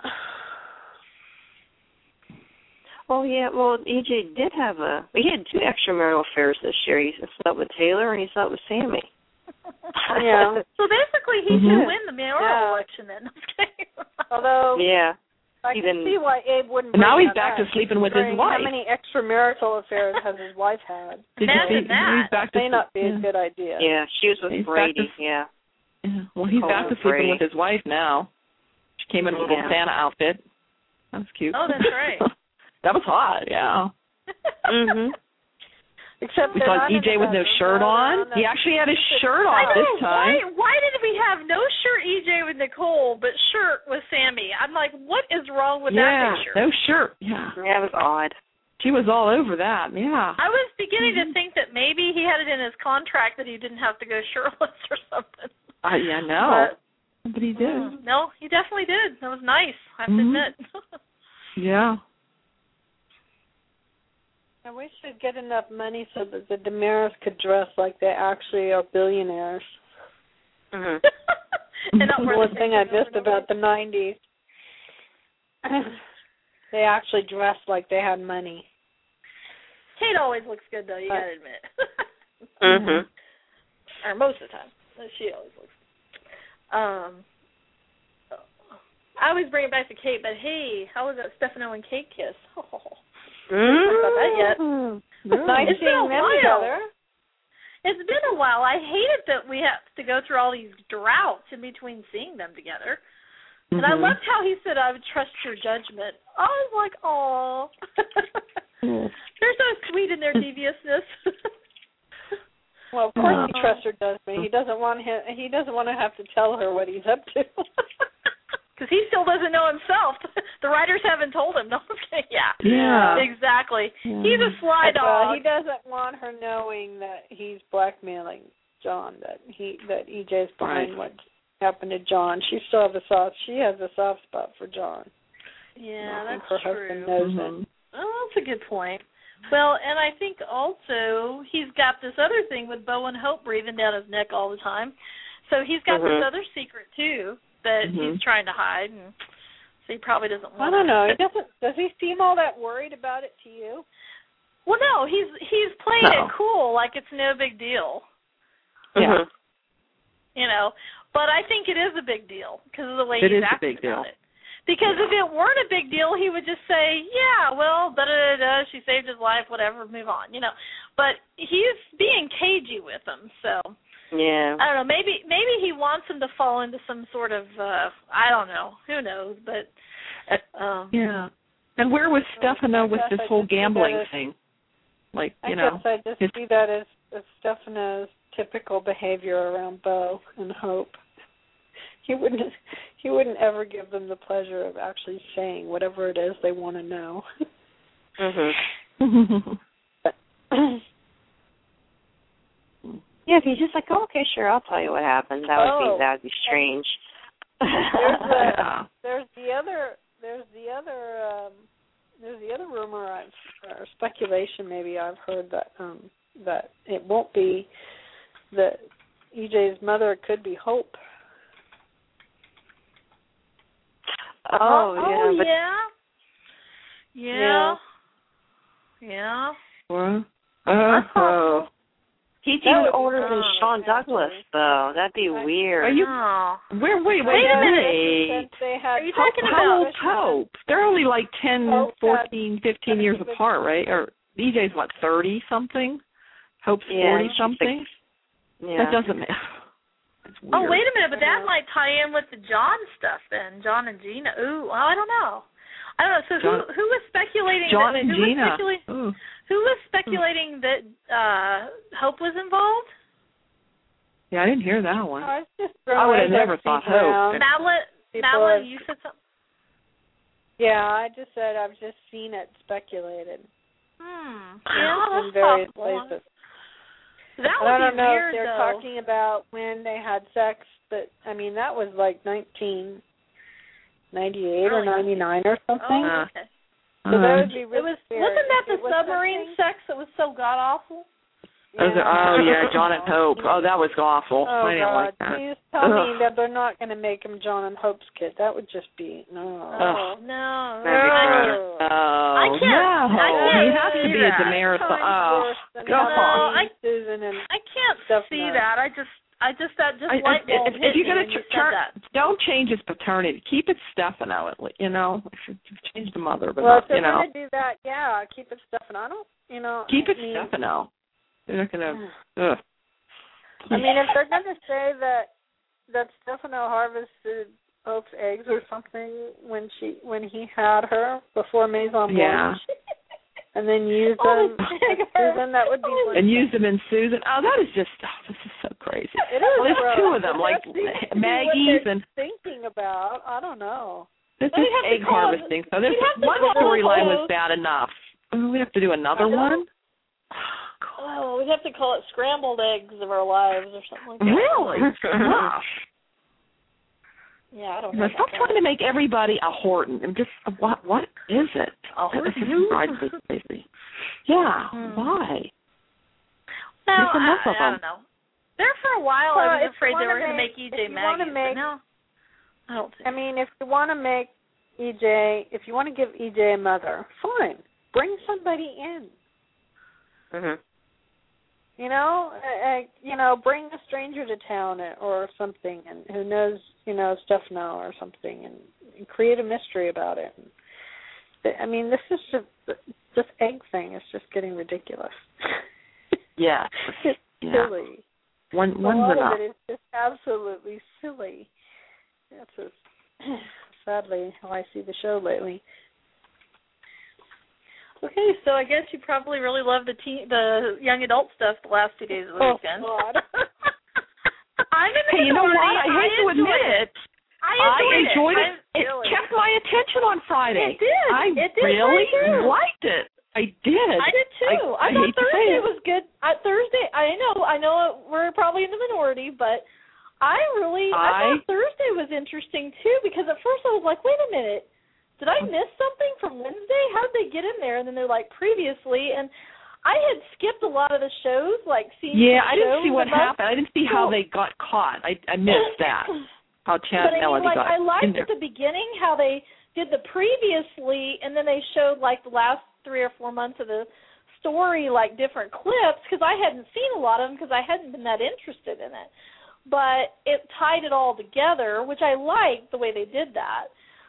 Well, yeah, well, E J did have a, he had two extramarital affairs this year. He slept with Taylor and he slept with Sammy. Yeah. So basically he mm-hmm. should win the mayoral yeah. election then. Although, yeah. I he can didn't, see why Abe wouldn't. Now he's back that. to sleeping with his wife. How many extramarital affairs has his wife had? Did Imagine see, that. He's back to may not be yeah. a good idea. Yeah, she was with he's Brady, to, yeah. yeah. Well, he's Cole back to sleeping Brady. with his wife now. She came in a little yeah. Santa outfit. That was cute. Oh, that's right. That was hot, yeah. Mhm. Except we saw E J with no shirt on. He actually had his shirt on I know, this time. Why, why did we have no shirt E J with Nicole, but shirt with Sammy? I'm like, what is wrong with yeah, that picture? no shirt. Yeah. Yeah, it was odd. She was all over that, yeah. I was beginning mm-hmm. to think that maybe he had it in his contract that he didn't have to go shirtless or something. Uh, yeah, no. But, but he did. Mm, no, he definitely did. That was nice, I have mm-hmm. to admit. Yeah. I wish they'd get enough money so that the DeMaris could dress like they actually are billionaires. Mm-hmm. And not wear One the thing I missed about the nineties. They actually dressed like they had money. Kate always looks good, though, you got to admit. Mm-hmm. Or most of the time. She always looks good. Um, I always bring it back to Kate, but hey, how was that Stefano and Kate kiss? Oh. Mm-hmm. About that yet. Nice it's been a them while. together. It's been a while. I hate it that we have to go through all these droughts in between seeing them together. And mm-hmm. I loved how he said, I would trust your judgment. I was like, aw. They're so sweet in their deviousness. Well, of course he trusts her judgment. He doesn't want him. He doesn't want to have to tell her what he's up to. Because he still doesn't know himself. The writers haven't told him. No, yeah. Yeah. Exactly. Yeah. He's a sly dog. Well, he doesn't want her knowing that he's blackmailing John. That he that E J's behind right. what happened to John. She still has a soft. She has a soft spot for John. Yeah, I think that's her true. husband knows mm-hmm. it. Oh, that's a good point. Well, and I think also he's got this other thing with Bo and Hope breathing down his neck all the time. So he's got mm-hmm. this other secret, too, that mm-hmm. he's trying to hide. And so he probably doesn't want I don't to. know. He doesn't. Does he seem all that worried about it to you? Well, no, he's he's playing no. it cool, like it's no big deal. Yeah. You know, but I think it is a big deal because of the way it he's is acting a big deal. about it. Because yeah. if it weren't a big deal, he would just say, yeah, well, da-da-da-da, she saved his life, whatever, move on, you know. But he's being cagey with him, so. Yeah. I don't know, maybe maybe he wants him to fall into some sort of, uh, I don't know, who knows, but. Um, yeah. And where was Stefano with this I whole gambling as, thing? Like, you I know. guess I just his, see that as, as Stefano's typical behavior around Bo and Hope. He wouldn't he wouldn't ever give them the pleasure of actually saying whatever it is they want to know. Mhm. Yeah, if he's just like, oh, okay, sure, I'll tell you what happened. That would oh. be that would be strange. There's the yeah. there's the other there's the other um, there's the other rumor I've or speculation maybe I've heard that um, that it won't be that E J's mother could be Hope. Oh, yeah. oh, but yeah. Yeah. Yeah. Well, uh, oh. he's That even would be older than fun. Sean Douglas, though. That'd be weird. Are you? Oh. Where? Wait, wait, Wait a minute. wait. Since they had Are you How, talking how about- old's Hope? They're only like ten, Hope fourteen, fifteen years apart, right? Or E J's what, thirty something? Hope's Yeah, forty something. Yeah. That doesn't matter. Oh, wait a minute, but that might tie in with the John stuff then, John and Gina. Ooh, well, I don't know. I don't know. So John, who who was speculating? John that, and who Gina. Was specula- Ooh. who was speculating that uh, Hope was involved? Yeah, I didn't hear that one. I, was just I would have throwing never things thought around. Hope. Madeline, People Madeline, are- you said something. Yeah, I just said I've just seen it speculated. Hmm. Yeah, in various possible. places. That I would don't be know weird, if they're though. talking about when they had sex, but I mean that was like nineteen ninety-eight or ninety-nine or something. Oh, okay. So that would be It really was. weird. Wasn't that the It was submarine something- sex that was so god awful? Yeah. Oh yeah, John and Hope. Oh, that was awful. Oh I didn't God! like that. Please tell Ugh. me that they're not going to make him John and Hope's kid. That would just be no. Oh Ugh. no! That'd be gross. Oh, I can't- no. I can't He has to see be a that. Damaris. Times Oh, worse than God. No, I- Susan and I can't Stuff see nuts. that. I just, I just that just I, light I, bulb if, hit if you're me gonna when you ch- said turn, that. don't change his paternity. Keep it Stefano. At least, you know, if you change the mother, but well, not, if they're you know, going to do that, yeah, keep it Stefano. I don't, you know, keep I it mean, Stefano. They're not gonna. Ugh. I mean, if they're going to say that that Stefano harvested Hope's eggs or something when she when he had her before Maison Blanche, Yeah. and then use Oh, them, the with Susan, that would be Oh, wonderful. And use them in Susan. Oh, that is just. Oh, this is so crazy. It is Well, there's gross. two of them, like That seems to be Maggie's what they're and thinking about. I don't know. this We'd is have to egg call it- harvesting. So this we'd have to one call it storyline those- was bad enough. Oh, we have to do another I know. one. Oh, we'd have to call it scrambled eggs of our lives or something like that. Really? Gosh. Yeah, I don't know. Now, stop about trying to make everybody a Horton. And just what? What is it? A This just Horton? drives me crazy. Yeah. Hmm. Why? No, There's enough I, of I them. don't know. There for a while, Well, I if was afraid you they were wanna going to make- make E if J you wanna Maggie's, make- but no, I don't think I mean, if you want to make E J, if you want to give E J a mother, fine. Bring somebody in. Mhm. You know, uh, uh, you know, bring a stranger to town or something, and who knows, you know, Stefano or something, and, and create a mystery about it. I mean, this is just this egg thing is just getting ridiculous. Yeah. It's Yeah. silly. One, A one's lot enough. of it is just absolutely silly. That's just, sadly how I see the show lately. Okay, so I guess you probably really loved the teen, the young adult stuff the last two days of the Oh, weekend. God. I'm in the Hey, you know what? minority. I hate to enjoyed admit it. I I enjoyed, enjoyed it. it. It really- kept my attention on Friday. It did. I It did really right too. liked it. I did. I did too. I, I, I thought hate to say Thursday it. was good. I, Thursday, I know, I know, we're probably in the minority, but I really, I, I- thought Thursday was interesting too because at first I was like, wait a minute, did I miss something from Wednesday? How did they get in there? And then they're like previously, and I had skipped a lot of the shows, like seeing. Yeah, some I didn't shows see what about- happened. I didn't see how So- they got caught. I I missed that. How Chad But I and Melody mean, like, got I in liked there. at the beginning how they did the previously, and then they showed like the last three or four months of the story, like different clips, because I hadn't seen a lot of them because I hadn't been that interested in it. But it tied it all together, which I liked the way they did that.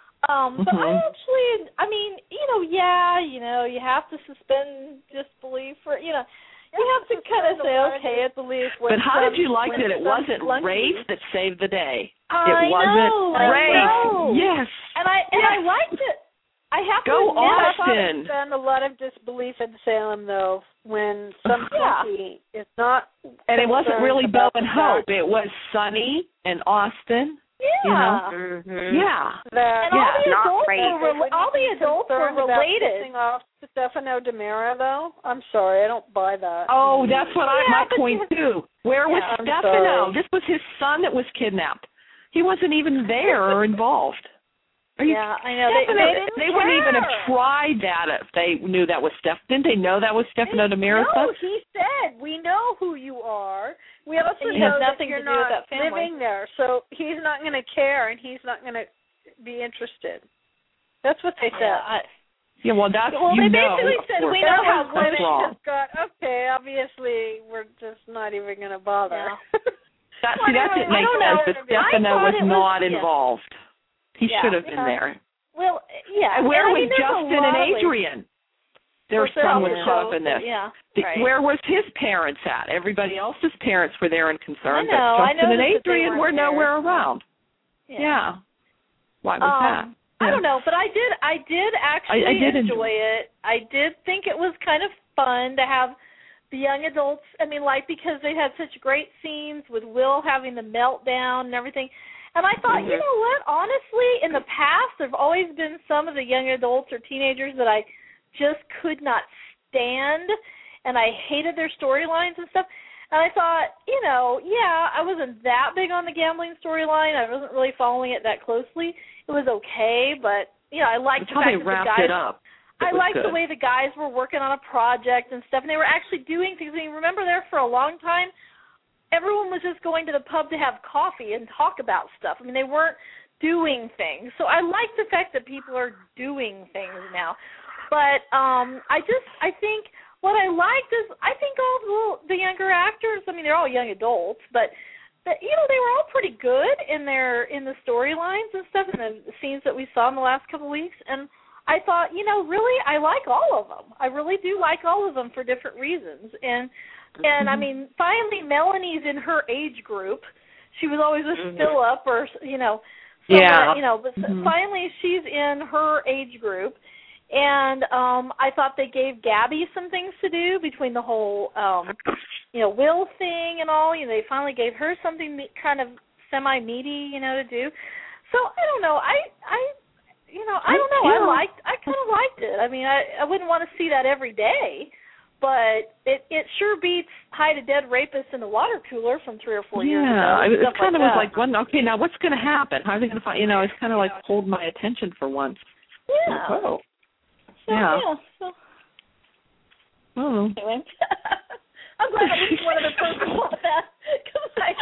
Um, but I Mhm. actually, I mean, you know, yeah, you know, you have to suspend disbelief for, you know, you have to kind of say, okay, it's belief. But how did you like that it wasn't Rafe that saved the day? I it wasn't know, I Rafe. know. Yes. And I and Yes. I liked it. I have Go to admit, I thought it- Austin. Been a lot of disbelief in Salem though when some Yeah. Cookie is not. And it wasn't concerned really Bo about and the Hope. fact It was Sunny and Austin. Yeah. You know? Mhm. Yeah. That And all Yeah, the not adults Rafe. were rel- all the adults were concerned about related. pissing off Stefano Demera though. I'm sorry, I don't buy that. Oh, that's what I Yeah, my but point you- too. Where was Yeah, I'm Stefano? sorry. This was his son that was kidnapped. He wasn't even there or involved. Are you Yeah, I know. They, Stefano, they didn't they wouldn't even have care. tried that if they knew that was Steph. Didn't they know that was Stefano Demira's No, son? he said, we know who you are. We also And know it has that nothing you're to do with not that family. living there, so he's not going to care and he's not going to be interested. That's what they said. Yeah, I, Yeah, well, that's Well, you they know. basically of said, course. we know That how was when that's it wrong. just got, okay, obviously we're just not even going to bother. Yeah. That, see, that didn't I make don't sense. know. But I Stefano thought was it was- not yeah. involved. He Yeah, should have been yeah. there. well, yeah. And where and I was mean, there's a Justin lot and of ways- Adrian? Their Well, they're son on was the caught up show, in this. Yeah, The- right. Where was his parents at? Everybody else's parents were there and concerned, I know, but I Justin and noticed that they Adrian weren't were there. nowhere around. Yeah. Yeah. Why was Um, that? I Yeah. don't know, but I did. I did actually I did enjoy enjoy it. I did think it was kind of fun to have the young adults. I mean, like because they had such great scenes with Will having the meltdown and everything. And I thought, mm-hmm. you know what, honestly, in the past, there have always been some of the young adults or teenagers that I just could not stand, and I hated their storylines and stuff. And I thought, you know, yeah, I wasn't that big on the gambling storyline. I wasn't really following it that closely. It was okay, but, you know, I liked That's the how fact they that the wrapped guys... it up. I liked the way the guys were working on a project and stuff, and they were actually doing things. I mean, remember there for a long time, everyone was just going to the pub to have coffee and talk about stuff. I mean, they weren't doing things. So I like the fact that people are doing things now. But um, I just, I think what I liked is I think all the, the younger actors, I mean, they're all young adults, but, but, you know, they were all pretty good in their in the storylines and stuff, and the scenes that we saw in the last couple of weeks. And I thought, you know, really, I like all of them. I really do like all of them for different reasons. And And, I mean, finally Melanie's in her age group. She was always with mm-hmm. Philip or, you know, yeah. you know, but mm-hmm. finally she's in her age group. And um, I thought they gave Gabby some things to do between the whole, um, you know, will thing and all. You know, they finally gave her something kind of semi-meaty, you know, to do. So, I don't know. I, I you know, I don't know. I liked, I kind of liked it. I mean, I, I wouldn't want to see that every day. But it, it sure beats hide a dead rapist in the water cooler from three or four years ago. Yeah, it, it kind like of was that. like, one, okay, now what's going to happen? How are they going to find, you know, it's kind of like hold my attention for once. Yeah. Like, oh. So, yeah. yeah. So, oh. Anyway. I'm glad at least one other person thought that, because I,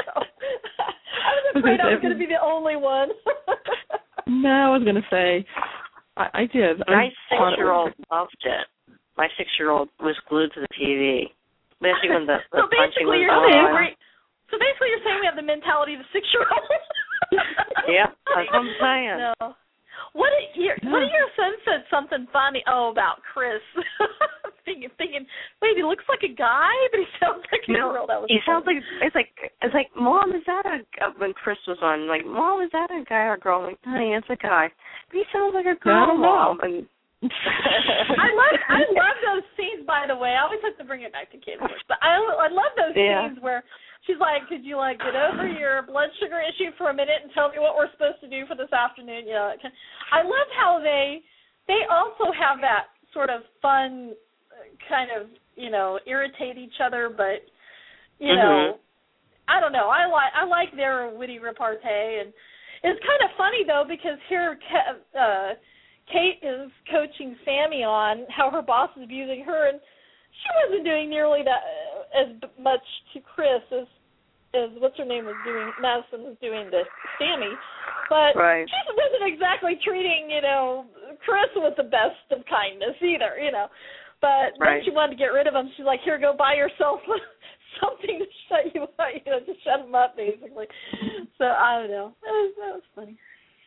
I was afraid I was going to be the only one. No, I was going to say, I, I did. My I six-year-old loved it. My six-year-old was glued to the T V. Especially when the, the so basically, punching you're was saying on. we're, so basically, you're saying we have the mentality of the six-year-old. Yeah, that's what I'm saying. No. What did your What did your son said something funny? Oh, about Chris. thinking, thinking, wait, he looks like a guy, but he sounds like a no, girl. That was he funny. sounds like it's like it's like Mom, is that a when Chris was on? Like, Mom, is that a guy or a girl? I'm like, honey, it's a guy. But he sounds like a girl, I don't know. Mom. And, I love I love those scenes, by the way. I always have to bring it back to Kate Bush, but I I love those yeah. scenes where she's like, "Could you like get over your blood sugar issue for a minute and tell me what we're supposed to do for this afternoon?" You know, I love how they they also have that sort of fun kind of, you know, irritate each other, but you mm-hmm. know, I don't know. I like I like their witty repartee, and it's kind of funny though because here. Uh, Kate is coaching Sammy on how her boss is abusing her, and she wasn't doing nearly that uh, as much to Chris as as what's her name was doing. Madison was doing to Sammy, but right. she wasn't exactly treating you know Chris with the best of kindness either, you know. But right. when she wanted to get rid of him, she's like, "Here, go buy yourself something to shut you up, you know, to shut him up, basically." So I don't know. That was that was funny.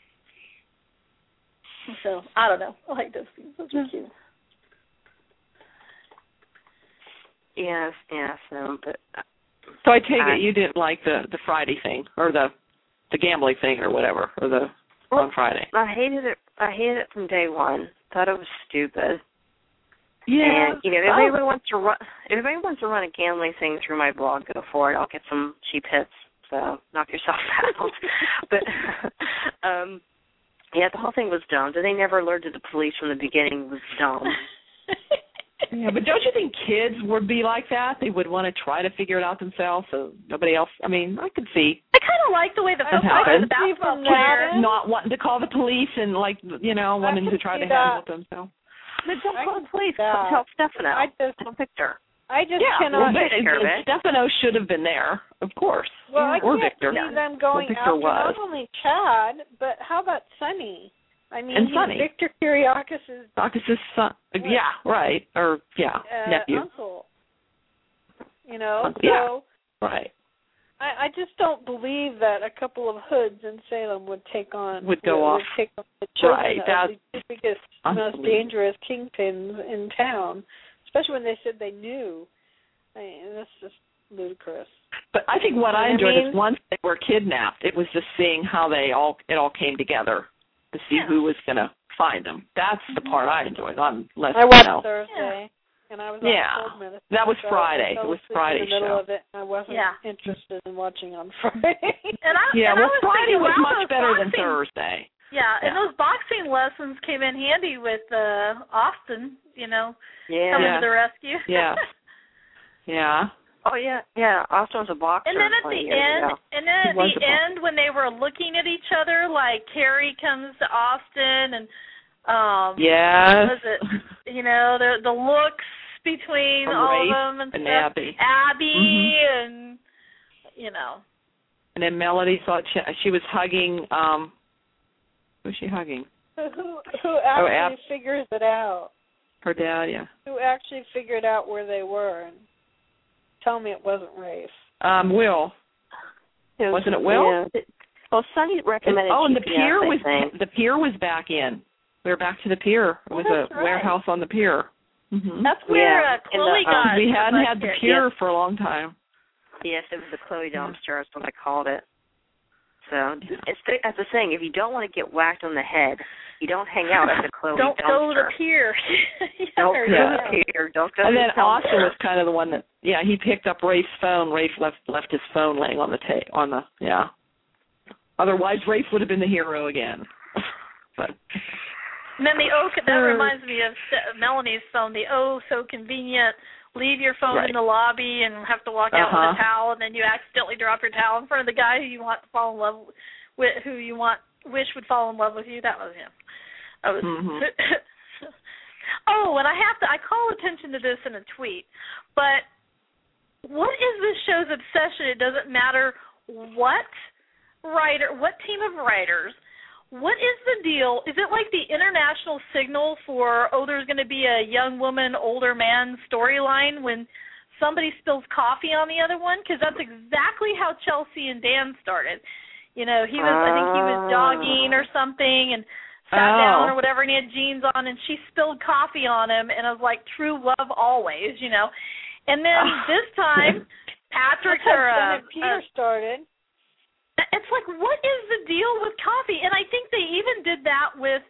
So, I don't know. I like those things. Those are cute. Yes, yes. No, but, uh, so I take I, it you didn't like the, the Friday thing, or the the gambling thing, or whatever, or the well, on Friday. I hated it. I hated it from day one. Thought it was stupid. Yeah. And, you know, if oh. anybody wants to run, if anybody wants to run a gambling thing through my blog, go for it. I'll get some cheap hits. So knock yourself out. But, um. Yeah, the whole thing was dumb. They never alerted the police from the beginning was dumb. Yeah, but don't you think kids would be like that? They would want to try to figure it out themselves, so nobody else. I mean, I could see. I kind of like the way the That football happens. the basketball Kids player not wanting to call the police and, like, you know, wanting to try to handle it themselves. But don't I call the police. that. Tell Stefano. I just, Tell Victor. I just Yeah, cannot. well, but, take care of it. Stefano should have been there, of course. Well, I or can't Victor. see them going well, Victor after was. not only Chad, but how about Sonny? I mean, And he's Sonny. Victor Kiriakis' Dawkins' son. Yeah, right. Or, yeah, uh, nephew. uncle. You know, Uncle, so yeah. Right. I, I just don't believe that a couple of hoods in Salem would take on Would go would, off. would take on the children Right, of that's the two biggest, most dangerous kingpins in town, especially when they said they knew. I mean, that's just ludicrous. But I think what I I enjoyed mean, is once they were kidnapped, it was just seeing how they all it all came together to see Yeah. who was going to find them. That's the part I enjoyed. On less, I watched you know. Thursday. and I was Yeah. on cold medicine. That was so Friday. I It was fell asleep Friday's in the middle show. of it, and I wasn't Yeah. interested in watching on Friday. And I, Yeah, and well, I was Friday thinking, was wow, much those better than boxing- Thursday. Yeah, and Yeah. those boxing lessons came in handy with uh, Austin, you know, Yeah. coming Yeah. to the rescue. Yeah. Yeah. Oh yeah, yeah. Austin was a boxer. And then at twenty the years end, ago. and then at He was the a boxer. end, when they were looking at each other, like Carrie comes to Austin, and um, Yes. what was it? You know, the the looks between From all Rafe of them and, and stuff. Abby. Abby, Mhm. and you know, And then Melody thought she, she was hugging. Um, who was she hugging? who who actually Ab- figures it out? Her dad. Yeah. Who actually figured out where they were? And tell me it wasn't Rafe. Um, Will. It was, Wasn't it Will? Yeah. Well, Sonny And, recommended. oh, and the G P S, pier I was think. the pier was back in. We were back to the pier. It Oh, was that's a right. warehouse on the pier. Mm-hmm. that's where Yeah, uh, and Chloe the, um, got. we the hadn't butt had the kicked. pier for a long time. Yes, it was the Chloe Yeah. dumpster. That's what I called it. So it's the, that's the thing. If you don't want to get whacked on the head, you don't hang out at the Chloe Don't dumpster. go to the pier. Don't Or- go Yeah. to the pier. Don't go And to then the Austin dumpster. was kind of the one that, yeah, he picked up Rafe's phone. Rafe left left his phone laying on the ta- on the, yeah. Otherwise, Rafe would have been the hero again. But And then the oh, that reminds me of Melanie's phone. The oh, so convenient. Leave your phone Right. in the lobby and have to walk out Uh-huh. with a towel, and then you accidentally drop your towel in front of the guy who you want to fall in love with, who you want wish would fall in love with you. That was him. I was. Mhm. Oh, and I have to. I call attention to this in a tweet, but what is this show's obsession? It doesn't matter what writer, what team of writers. What is the deal? Is it like the international signal for, oh, there's going to be a young woman, older man storyline when somebody spills coffee on the other one? Because that's exactly how Chelsea and Dan started. You know, he was, I think he was jogging or something and sat Oh. down or whatever, and he had jeans on, and she spilled coffee on him, and I was like, true love always, you know. And then this time, Patrick That's or how uh, Janet Peter uh, started. it's like, what is the deal with coffee? And I think they even did that with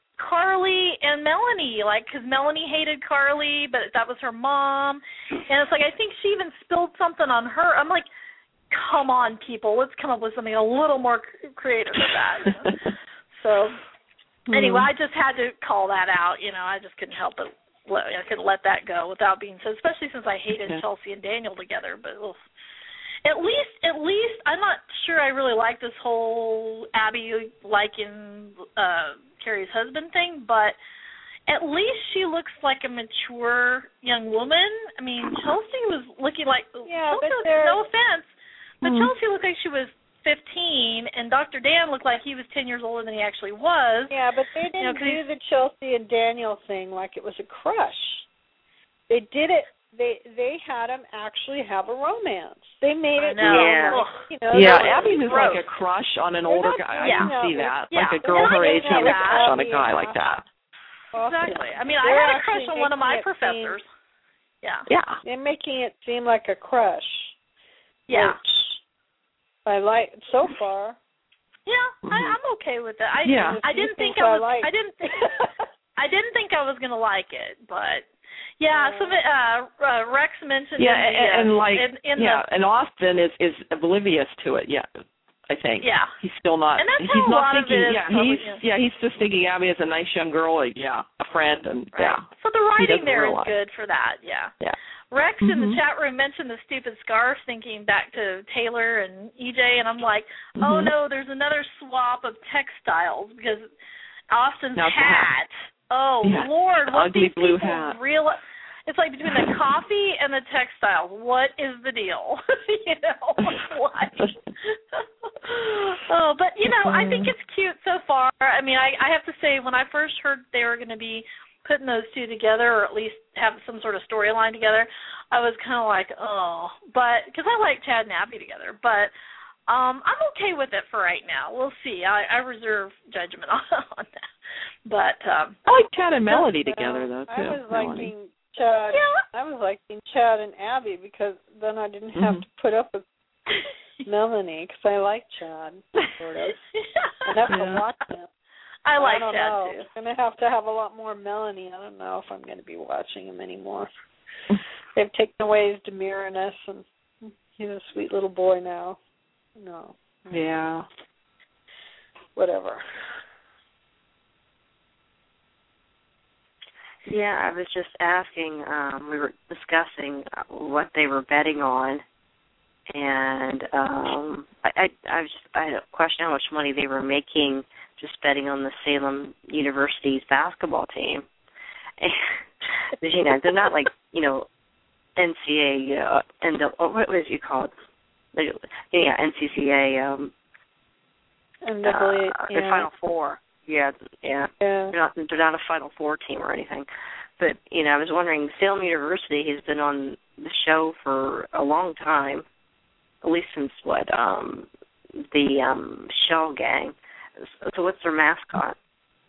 Carly and Melanie, like, because Melanie hated Carly, but that was her mom. And it's like, I think she even spilled something on her. I'm like, come on, people. Let's come up with something a little more creative than that. You know? So, anyway, I just had to call that out. You know, I just couldn't help it. I couldn't let that go without being said, especially since I hated Okay. Chelsea and Daniel together. But ugh. At least, at least, I'm not sure I really like this whole Abby liking uh, Carrie's husband thing, but at least she looks like a mature young woman. I mean, Chelsea was looking like, Yeah, but Chelsea, they're- no offense, but Mhm. Chelsea looked like she was fifteen, and Doctor Dan looked like he was ten years older than he actually was. Yeah, but they didn't You know, 'cause do he's- the Chelsea and Daniel thing like it was a crush. They did it. They they had them actually have a romance. They made I it. know. Yeah. Like, you know, Yeah, they were- Abby was gross. like a crush on an They're older not guy. I doing can that see with- that. yeah. Like a girl And I her can age see having a that. crush on a Abby guy and like that. Exactly. I mean, They're I had a actually crush on one of my making it seem- professors. Yeah. Yeah. They're making it seem like a crush. Yeah. Which I like so far. Yeah, I, Mhm. I'm okay with it. I Yeah. I You didn't think think I I was. like. I didn't. Think, I didn't think I was gonna like it, but yeah. Yeah. Some uh, uh, Rex mentioned. Yeah, in the, and, and uh, like, in, in yeah, the, and Austin is is oblivious to it. Yeah, I think. Yeah. He's still not. And that's he's how a not lot of thinking. it is yeah, probably, he's yeah. yeah, he's just thinking Abby is a nice young girl. Like, yeah, a friend, and yeah, So the He writing doesn't there is realize. good for that. Yeah. yeah. Rex in the Mhm. chat room mentioned the stupid scarf, thinking back to Taylor and E J, and I'm like, oh Mhm. no, there's another swap of textiles because Austin's Now it's the hat. hat. Oh Yeah. Lord, what Ugly these blue people hat. real? It's like between the coffee and the textiles. What is the deal? you know, like, what? oh, but you know, I think it's cute so far. I mean, I, I have to say, when I first heard they were going to be putting those two together, or at least have some sort of storyline together, I was kind of like, oh, but because I like Chad and Abby together, but um, I'm okay with it for right now. We'll see. I, I reserve judgment on, on that. But um, I like Chad and Melody Well, together though too. I was Melanie. liking Chad. yeah, I was liking Chad and Abby because then I didn't have Mhm. to put up with Melanie because I like Chad sort of enough to Yeah. watch him. I like I don't Chad know. too. I'm gonna have to have a lot more Melanie. I don't know if I'm gonna be watching him anymore. They've taken away his demurreness, and he's a sweet little boy now. No. Yeah. Whatever. Yeah, I was just asking, um, we were discussing what they were betting on, and um, I, I, I, was just, I had a question how much money they were making just betting on the Salem University's basketball team. And, you know, they're not like, you know, N C A A, uh, and what was you called? Yeah, N C C A, um, And uh, the the Final Four. Yeah, yeah. yeah. They're not, they're not a Final Four team or anything. But, you know, I was wondering, Salem University has been on the show for a long time, at least since, what, um, the um, Shell Gang. So what's their mascot?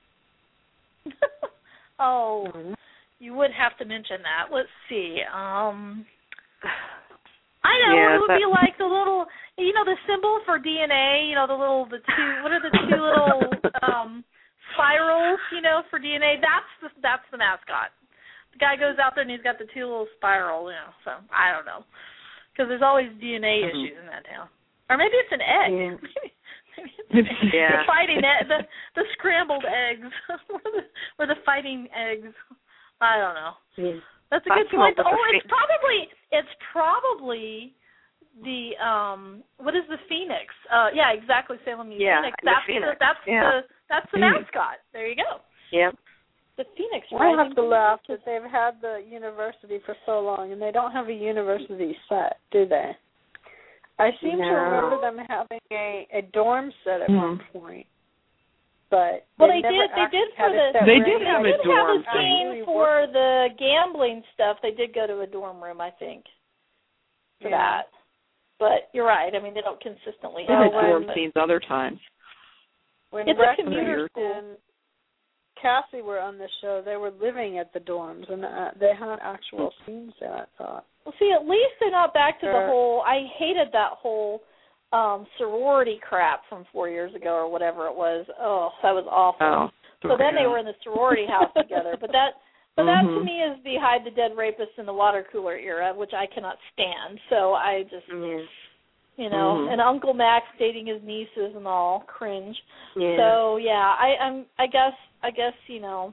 Oh, you would have to mention that. Let's see. Um, I know, Yeah, it would that, be like the little, you know, the symbol for D N A, you know, the little, the two, what are the two little um, spirals, you know, for D N A? That's the, that's the mascot. The guy goes out there and he's got the two little spiral, you know, so I don't know. Because there's always D N A mm-hmm. issues in that town. Or maybe it's an egg. Yeah. maybe, maybe it's yeah. the fighting egg, the, the scrambled eggs, or, the, or the fighting eggs. I don't know. Yeah. That's a good point. Oh, it's probably it's probably the um what is the Phoenix? Uh yeah, exactly, Salem U yeah, Phoenix. The that's Phoenix. the that's yeah. the that's the mascot. There you go. Yep. The Phoenix, right? right? I have to laugh that they've had the university for so long and they don't have a university set, do they? I seem no. to remember them having a, a dorm set at mm-hmm. one point. But well, they, they did. They did for the. They did have they a did dorm have a scene for the gambling stuff. They did go to a dorm room, I think, for yeah. that. But you're right. I mean, they don't consistently they have dorm but, scenes other times. When it's Rex a commuter school. and Cassie were on the show, they were living at the dorms, and uh, they had actual scenes there, I thought. Well, see, at least they're not back to sure. the whole. I hated that whole. Um, sorority crap from four years ago or whatever it was. Oh, that was awful. Oh, so then they were in the sorority house together. But that, but mm-hmm. that to me is the hide the dead rapist in the water cooler era, which I cannot stand. So I just, mm-hmm. you know, mm-hmm. and Uncle Max dating his nieces and all cringe. Yeah. So yeah, I, I'm. I guess. I guess you know.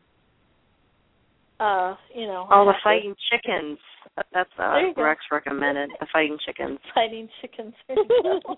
Uh, you know. All the fighting to, chickens. That's uh, Rex go. recommended. The fighting chickens. Fighting chickens. There you go.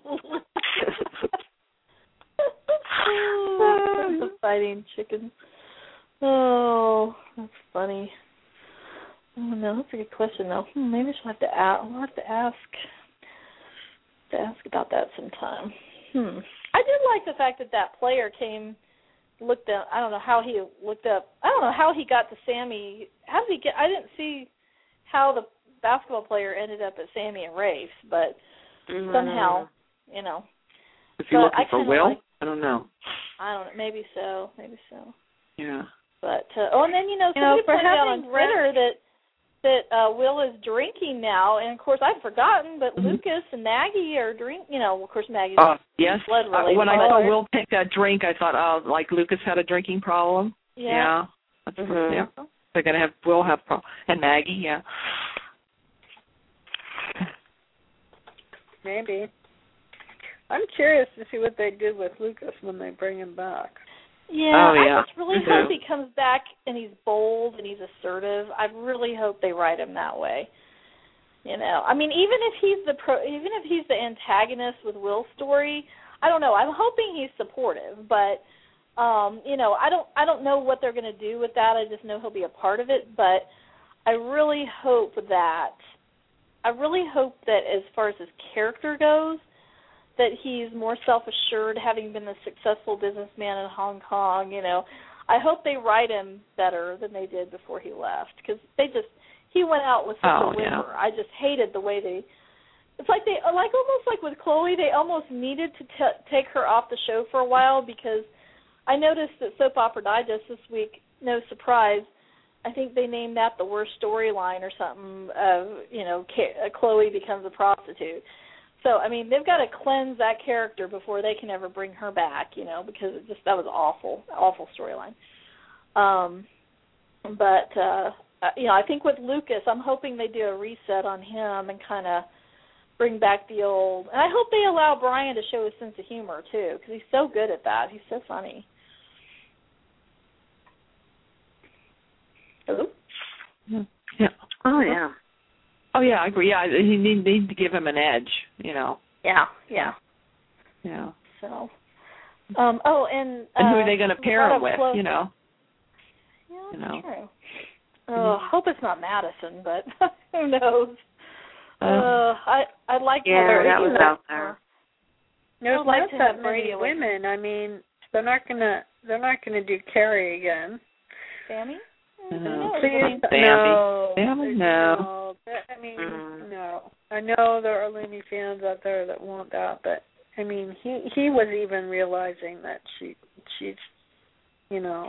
The fighting chickens. Oh, that's funny. Oh no, that's a good question though. Hmm, maybe I should have to ask. I'll have to ask. To ask about that sometime. Hmm. I did like the fact that that player came. Looked up. I don't know how he looked up. I don't know how he got to Sammy. How did he get? I didn't see how the basketball player ended up at Sammy and Rafe's, but mm-hmm. somehow, you know. Is he looking for Will? Like, I don't know. I don't know. Maybe so. Maybe so. Yeah. But uh, oh, and then you know you somebody know, pointed out on having Twitter that that uh, Will is drinking now, and of course I'd forgotten, but mm-hmm. Lucas and Maggie are drink. You know, of course Maggie's uh, yes. blood Uh, when I saw Will take that drink, I thought, oh, like Lucas had a drinking problem. Yeah. Yeah. That's, mm-hmm. yeah. They're gonna have Will have pro- and Maggie. Yeah. Maybe. I'm curious to see what they did with Lucas when they bring him back. Yeah, oh, yeah. I just really mm-hmm. hope he comes back and he's bold and he's assertive. I really hope they write him that way. You know, I mean, even if he's the pro, even if he's the antagonist with Will's story, I don't know. I'm hoping he's supportive, but um, you know, I don't, I don't know what they're going to do with that. I just know he'll be a part of it. But I really hope that, I really hope that as far as his character goes, that he's more self-assured, having been a successful businessman in Hong Kong, you know. I hope they write him better than they did before he left, because they just, he went out with such oh, a whimper. Yeah. I just hated the way they, it's like they, like almost like with Chloe, they almost needed to t- take her off the show for a while, because I noticed that Soap Opera Digest this week, no surprise, I think they named that the worst storyline or something of, you know, Chloe becomes a prostitute. So, I mean, they've got to cleanse that character before they can ever bring her back, you know, because it just that was awful, awful storyline. Um, but, uh, you know, I think with Lucas, I'm hoping they do a reset on him and kind of bring back the old. And I hope they allow Brian to show his sense of humor, too, because he's so good at that. He's so funny. Hello? Yeah. Oh, yeah. Oh, yeah, I agree. Yeah, you need, need to give him an edge, you know. Yeah, yeah. Yeah. So, um, oh, and... Uh, and who are they going to pair him with, close. you know? Yeah, that's you know. true. Oh, I hope it's not Madison, but who knows? Uh, uh, I I'd like yeah, to. that was out there. There's I'd like not to that have many video women. I mean, they're not gonna they're not gonna do Carrie again. Sammy? No. No, Please, Sammy. no. Sammy, no. no. I mean, Mm. no. I know there are Looney fans out there that want that, but I mean, he he was even realizing that she she's, you know,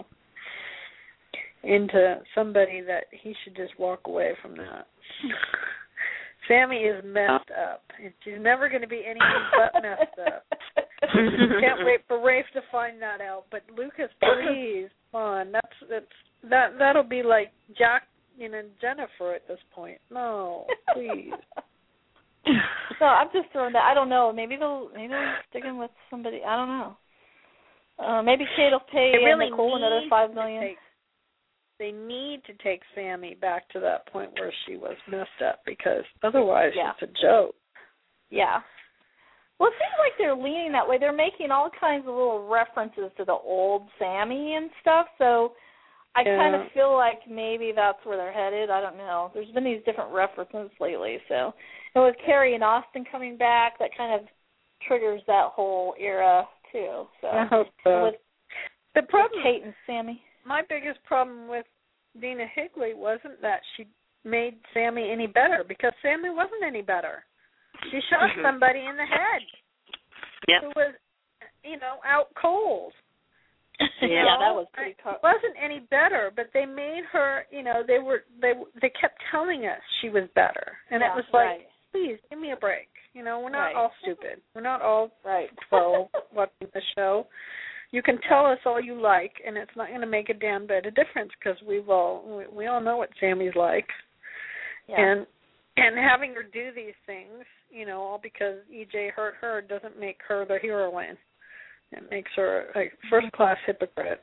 into somebody that he should just walk away from that. Sammy is messed up, and she's never going to be anything but messed up. Can't wait for Rafe to find that out. But Lucas, please, come on. That's that's that that'll be like Jack, you know, Jennifer at this point. No, please. No, I'm just throwing that. I don't know. Maybe they'll maybe they'll stick him with somebody. I don't know. Uh, maybe Kate will pay They really Nicole another need five to million. take- They need to take Sammy back to that point where she was messed up, because otherwise Yeah. it's a joke. Yeah. Well, it seems like they're leaning that way. They're making all kinds of little references to the old Sammy and stuff, so I Yeah. kind of feel like maybe that's where they're headed. I don't know. There's been these different references lately, so. And with Carrie and Austin coming back, that kind of triggers that whole era, too. So. I hope so. With, the with problem, Kate and Sammy. my biggest problem with Dina Higley wasn't that she made Sammy any better, because Sammy wasn't any better. She shot Mhm. somebody in the head Yep. who was, you know, out cold. Yeah. Yeah, that was pretty It tough. wasn't any better, but they made her, you know, they were they they kept telling us she was better, and Yeah, it was like, right. please give me a break. You know, we're not Right. all stupid. We're not all Right. twelve watching the show. You can tell us all you like, and it's not going to make a damn bit of difference, because we've all we, we all know what Sammy's like, Yeah. and and having her do these things, you know, all because E J hurt her, doesn't make her the heroine. It makes her a first-class hypocrite.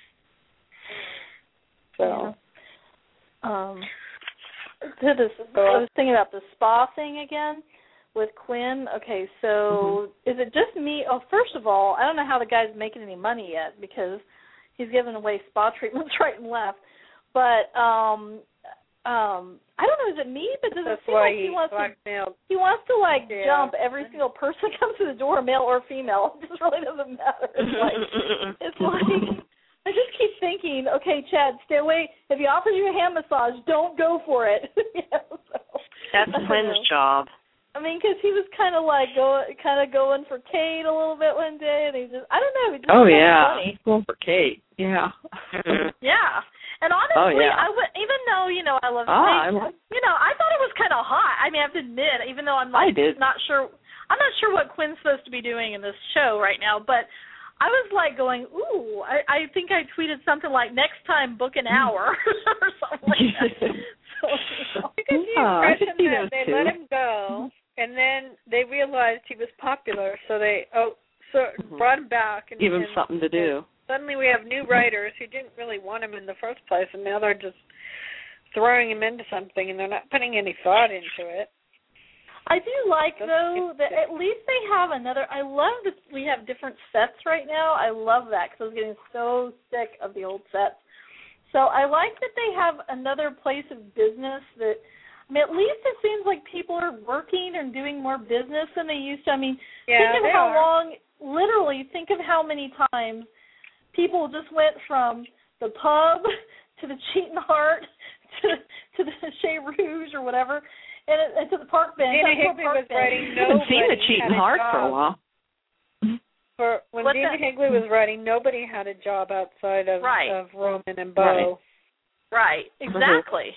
So, Yeah. Um, to this, I was thinking about the spa thing again with Quinn. Okay, so mm-hmm. is it just me? Oh, first of all, I don't know how the guy's making any money yet, because he's giving away spa treatments right and left. But um, um, I don't know. Is it me? But does it that's seem why like he he wants to? blackmailed. He wants to like Yeah. jump every single person that comes to the door, male or female. It just really doesn't matter. It's like it's like I just keep thinking, okay, Chad, stay away. If he offers you a hand massage, don't go for it. yeah, so, That's Quinn's job. I mean, because he was kind of like go, kind of going for Kate a little bit one day, and he just, I don't know. He just Oh, was yeah. funny. Going for Kate. Yeah. Yeah. And honestly, Oh, yeah. I would, even though, you know, I love Ah, I Kate, like- you know, I thought it was kind of hot. I mean, I have to admit, even though I'm I like did. not sure, I'm not sure what Quinn's supposed to be doing in this show right now, but I was like going, ooh, I, I think I tweeted something like, next time book an hour or something like that. So, you know. I could see Yeah, I could impression see that those they two. let him go, and then they realized he was popular, so they oh so Mhm. brought him back and Give him and, something to do. Suddenly we have new writers who didn't really want him in the first place, and now they're just throwing him into something, and they're not putting any thought into it. I do like, That's though, that at least they have another, I love that we have different sets right now. I love that, because I was getting so sick of the old sets. So I like that they have another place of business that, I mean, at least it seems like people are working and doing more business than they used to. I mean, Yeah, think of they how are. long, literally, think of how many times people just went from the pub to the Cheating Heart to, to the Chez Rouge or whatever, and, and to the park bench. Dana That's Higley park was bench. writing I haven't seen the Nobody Cheating had a Heart for a job. while. For when What's Dina that? Higley was writing, nobody had a job outside of, Right. of Roman and Bo. Right, exactly.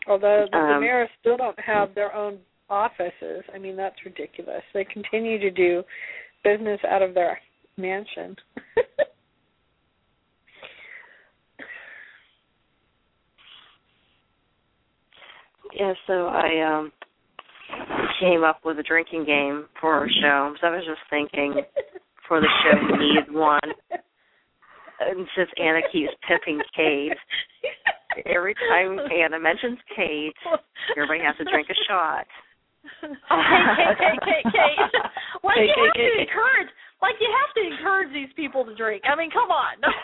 Although the Um, DeMeras still don't have their own offices. I mean, that's ridiculous. They continue to do business out of their mansion. Yeah, so I um came up with a drinking game for our show. So I was just thinking for the show we needed one. And since Anna keeps pipping Kate, every time Anna mentions Kate, everybody has to drink a shot. Kate, Kate, Kate, Kate, Kate. Like Kate, you have Kate, to Kate. encourage, like you have to encourage these people to drink. I mean, come on. No.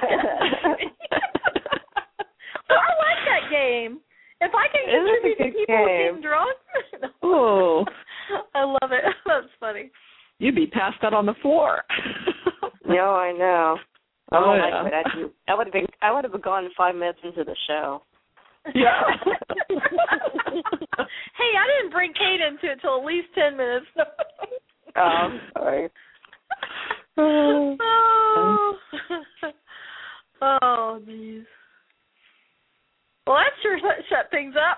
Well, I like that game. If I can It is a contribute to good people game. getting drunk, Oh, I love it. That's funny. you'd be passed out on the floor. No, I know. Oh, Oh, yeah. my God. I would have been. I would have gone five minutes into the show. Yeah. Hey, I didn't bring Kate into it till at least ten minutes. Oh, sorry. Oh, oh, jeez. Well, that sure shut, shut things up.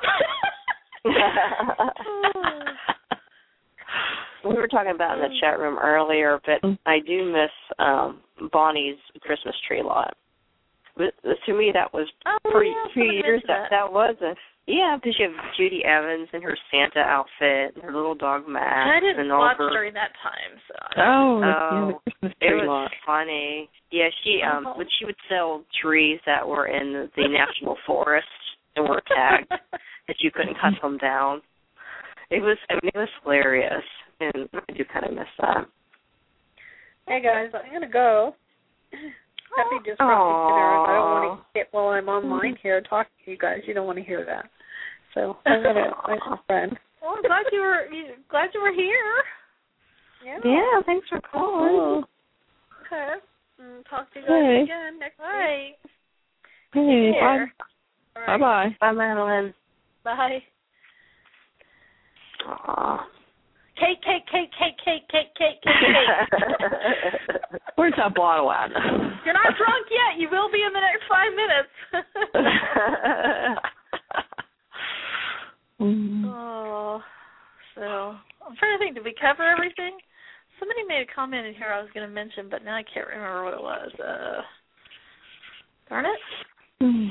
We were talking about in the chat room earlier, but I do miss um, Bonnie's Christmas tree lot. But to me, that was Oh, for yeah, a few somebody years. mentioned That that. that was a yeah, because you have Judy Evans in her Santa outfit, and her little dog Max, I didn't and all watch her. during that time, so. Oh, yeah, Oh, the Christmas It tree was lot. funny. Yeah, she um, Oh. when she would sell trees that were in the, the national forest and were tagged that you couldn't cut them down. It was, I mean, it was hilarious, and I do kind of miss that. Hey guys, I'm gonna go. Happy disrupting dinner. Aww. I don't want to sit while I'm online here talking to you guys. You don't want to hear that. So I'm gonna. My friend. Well, I'm glad you were you, glad you were here. Yeah. Yeah, thanks for calling. Okay. Mm, talk to you guys Hey. again next week. Hey, bye. Here. All right. Bye-bye. Bye, Madeline. Bye. Aw. Cake, cake, cake, cake, cake, cake, cake, cake, cake. Where's that bottle at? You're not drunk yet. You will be in the next five minutes. Mm. Oh, so I'm trying to think. Did we cover everything? Somebody made a comment in here I was going to mention, but now I can't remember what it was. Uh, darn it. Mm.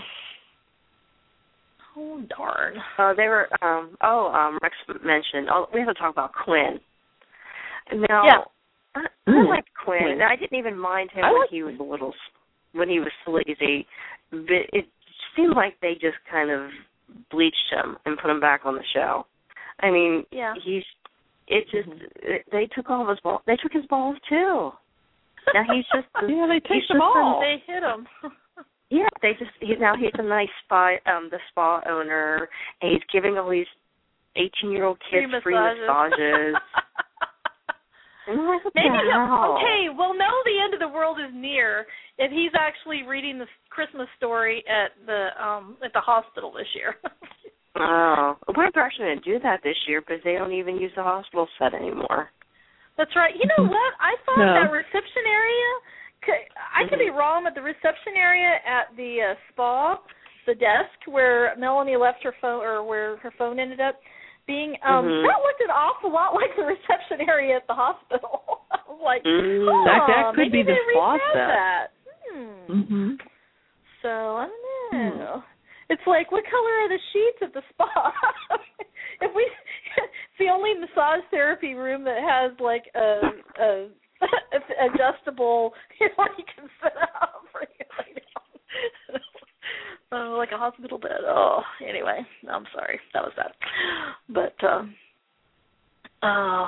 Oh, darn. Oh, they were. Um, oh, um, Rex mentioned. Oh, we have to talk about Quinn. Now, Yeah. I, I Mm. liked Quinn. Quinn. I didn't even mind him I when like- he was a little, when he was sleazy. But it seemed like they just kind of bleached him and put him back on the show. I mean, Yeah. he's. It just it, they took all of his balls. They took his balls too. Now he's just. Yeah, they he's take them just all. They hit him. Yeah, they just he, now he's a nice spa um the spa owner, and he's giving all these eighteen year old kids Free free massages. massages. And I'm like, what Maybe the he'll, hell? okay, well now the end of the world is near if he's actually reading the Christmas story at the um at the hospital this year. Oh, well, they're actually going to do that this year because they don't even use the hospital set anymore. That's right. You know what? I thought No. that reception area, could, I could be wrong, but the reception area at the uh, spa, the desk where Melanie left her phone, or where her phone ended up being, um, Mhm. that looked an awful lot like the reception area at the hospital. I was like, Mm. oh, That- that could maybe be the they spa revamped set. that. Hmm. Mm-hmm. So, I don't know. It's like, what color are the sheets at the spa? If we, it's the only massage therapy room that has like a, a adjustable, you know, you can sit up or you can lay down. Oh, like a hospital bed. Oh, anyway, I'm sorry, that was that. But, um, oh,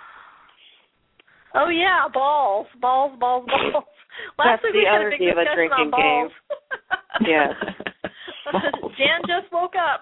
oh yeah, balls, balls, balls, balls. Last That's week the we had other a big Diva discussion drinking on balls. game. Yes. Jan just woke up.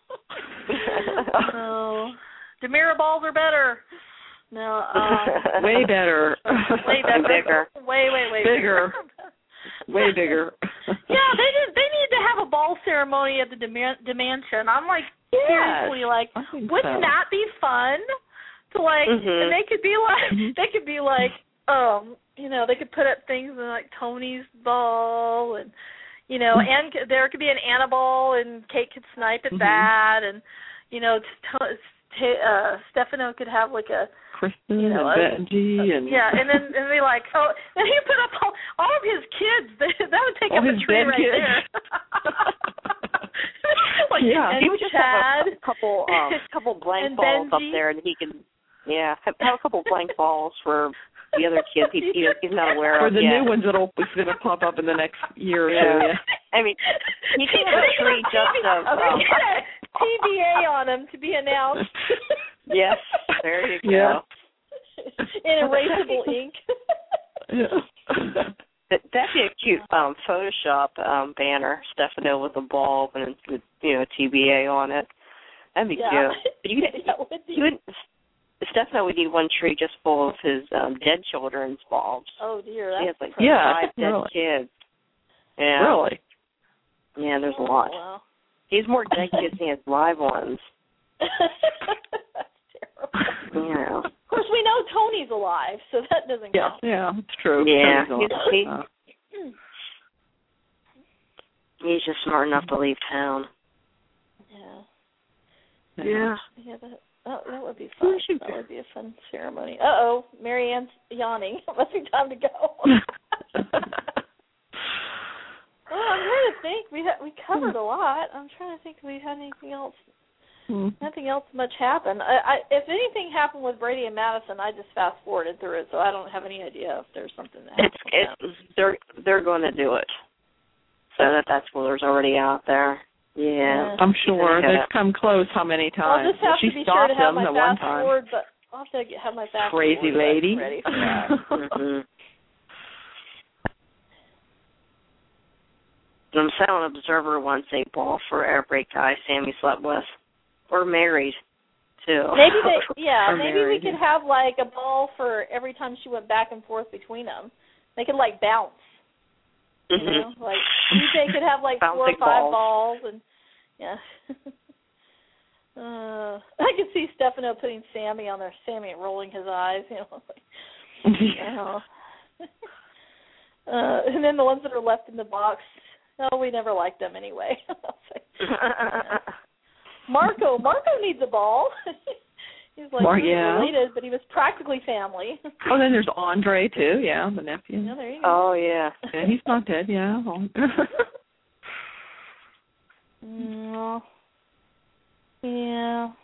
Oh, Demira balls are better. No, um, Way better. way better. Bigger. Way, way, way Bigger. Way bigger. Yeah, they did. They need to have a ball ceremony at the Diman- Dimension. I'm like, Yes, seriously, like, I think wouldn't so. that be fun? To like, Mhm. and they could be like, Mhm. they could be like, um, you know, they could put up things in like Tony's ball, and you know, and c- there could be an Annabelle, and Kate could snipe at Mhm. that, and you know, t- t- t- uh, Stefano could have like a Kristen you know, and Benji uh, and yeah, and then and be like, oh, and he put up all, all of his kids. That would take all up his a tree dead right kids. there. like, Yeah. and He would just Chad, have a couple, um, couple blank and balls up Benji. there, and he can, yeah, have, have a couple blank balls for the other kids he, he, he's not aware For of the yet. new ones that'll is going to pop up in the next year or two. Yeah. Yeah. I mean, he can have a tree just of. Um, T B A on him to be announced. yes, there you go. Yeah. In erasable ink. Yeah. That, that'd be a cute um, Photoshop um, banner, Stefano with a bulb and with, you know, T B A on it. That'd be Yeah. cute. But you, That would be. you would, Stefano would need one tree just full of his um, dead children's bulbs. Oh dear, He that's has like Yeah, five dead really. kids. Yeah. Really? Yeah, there's a oh, lot. Wow. He has more dead kids than he has live ones. That's terrible. Yeah. Of course, we know Tony's alive, so that doesn't Yeah, count. yeah, it's true. Yeah, Tony's he's, alive. he, Uh, he's just smart enough to leave town. Yeah. Yeah. Yeah, that, that, that would be fun. That would be a fun ceremony. Uh-oh, Mary Ann's yawning. It must be time to go. Well, I'm trying to think. We ha- we covered a lot. I'm trying to think if we had anything else. Hmm. Nothing else much happened. I, I, if anything happened with Brady and Madison, I just fast forwarded through it, so I don't have any idea if there's something that happened. It's it's they're they're going to do it. So that that spoiler's already out there. Yeah. Yeah. I'm sure Yeah. they've come close how many I'll times. just have she to be sure stopped to have them my the one fast time. forward, but I'll have to get, have my fast Crazy forward lady. ready for that. Mm-hmm. Some silent observer wants a ball for every guy Sammy slept with, or married, too. Maybe they, yeah, Or maybe we married. could have like a ball for every time she went back and forth between them. They could like bounce, you know, Mhm. like D J could have like four or Bouncing five balls. balls, and yeah. uh, I could see Stefano putting Sammy on there, Sammy rolling his eyes, you know. Like, oh. uh, and then the ones that are left in the box. No, we never liked them anyway. Marco, Marco needs a ball. He's like Mar- he's yeah. related, but he was practically family. Oh, then there's Andre too. Yeah, the nephew. Yeah, there you go. Oh, yeah. Yeah, he's not dead. Yeah. No. Yeah.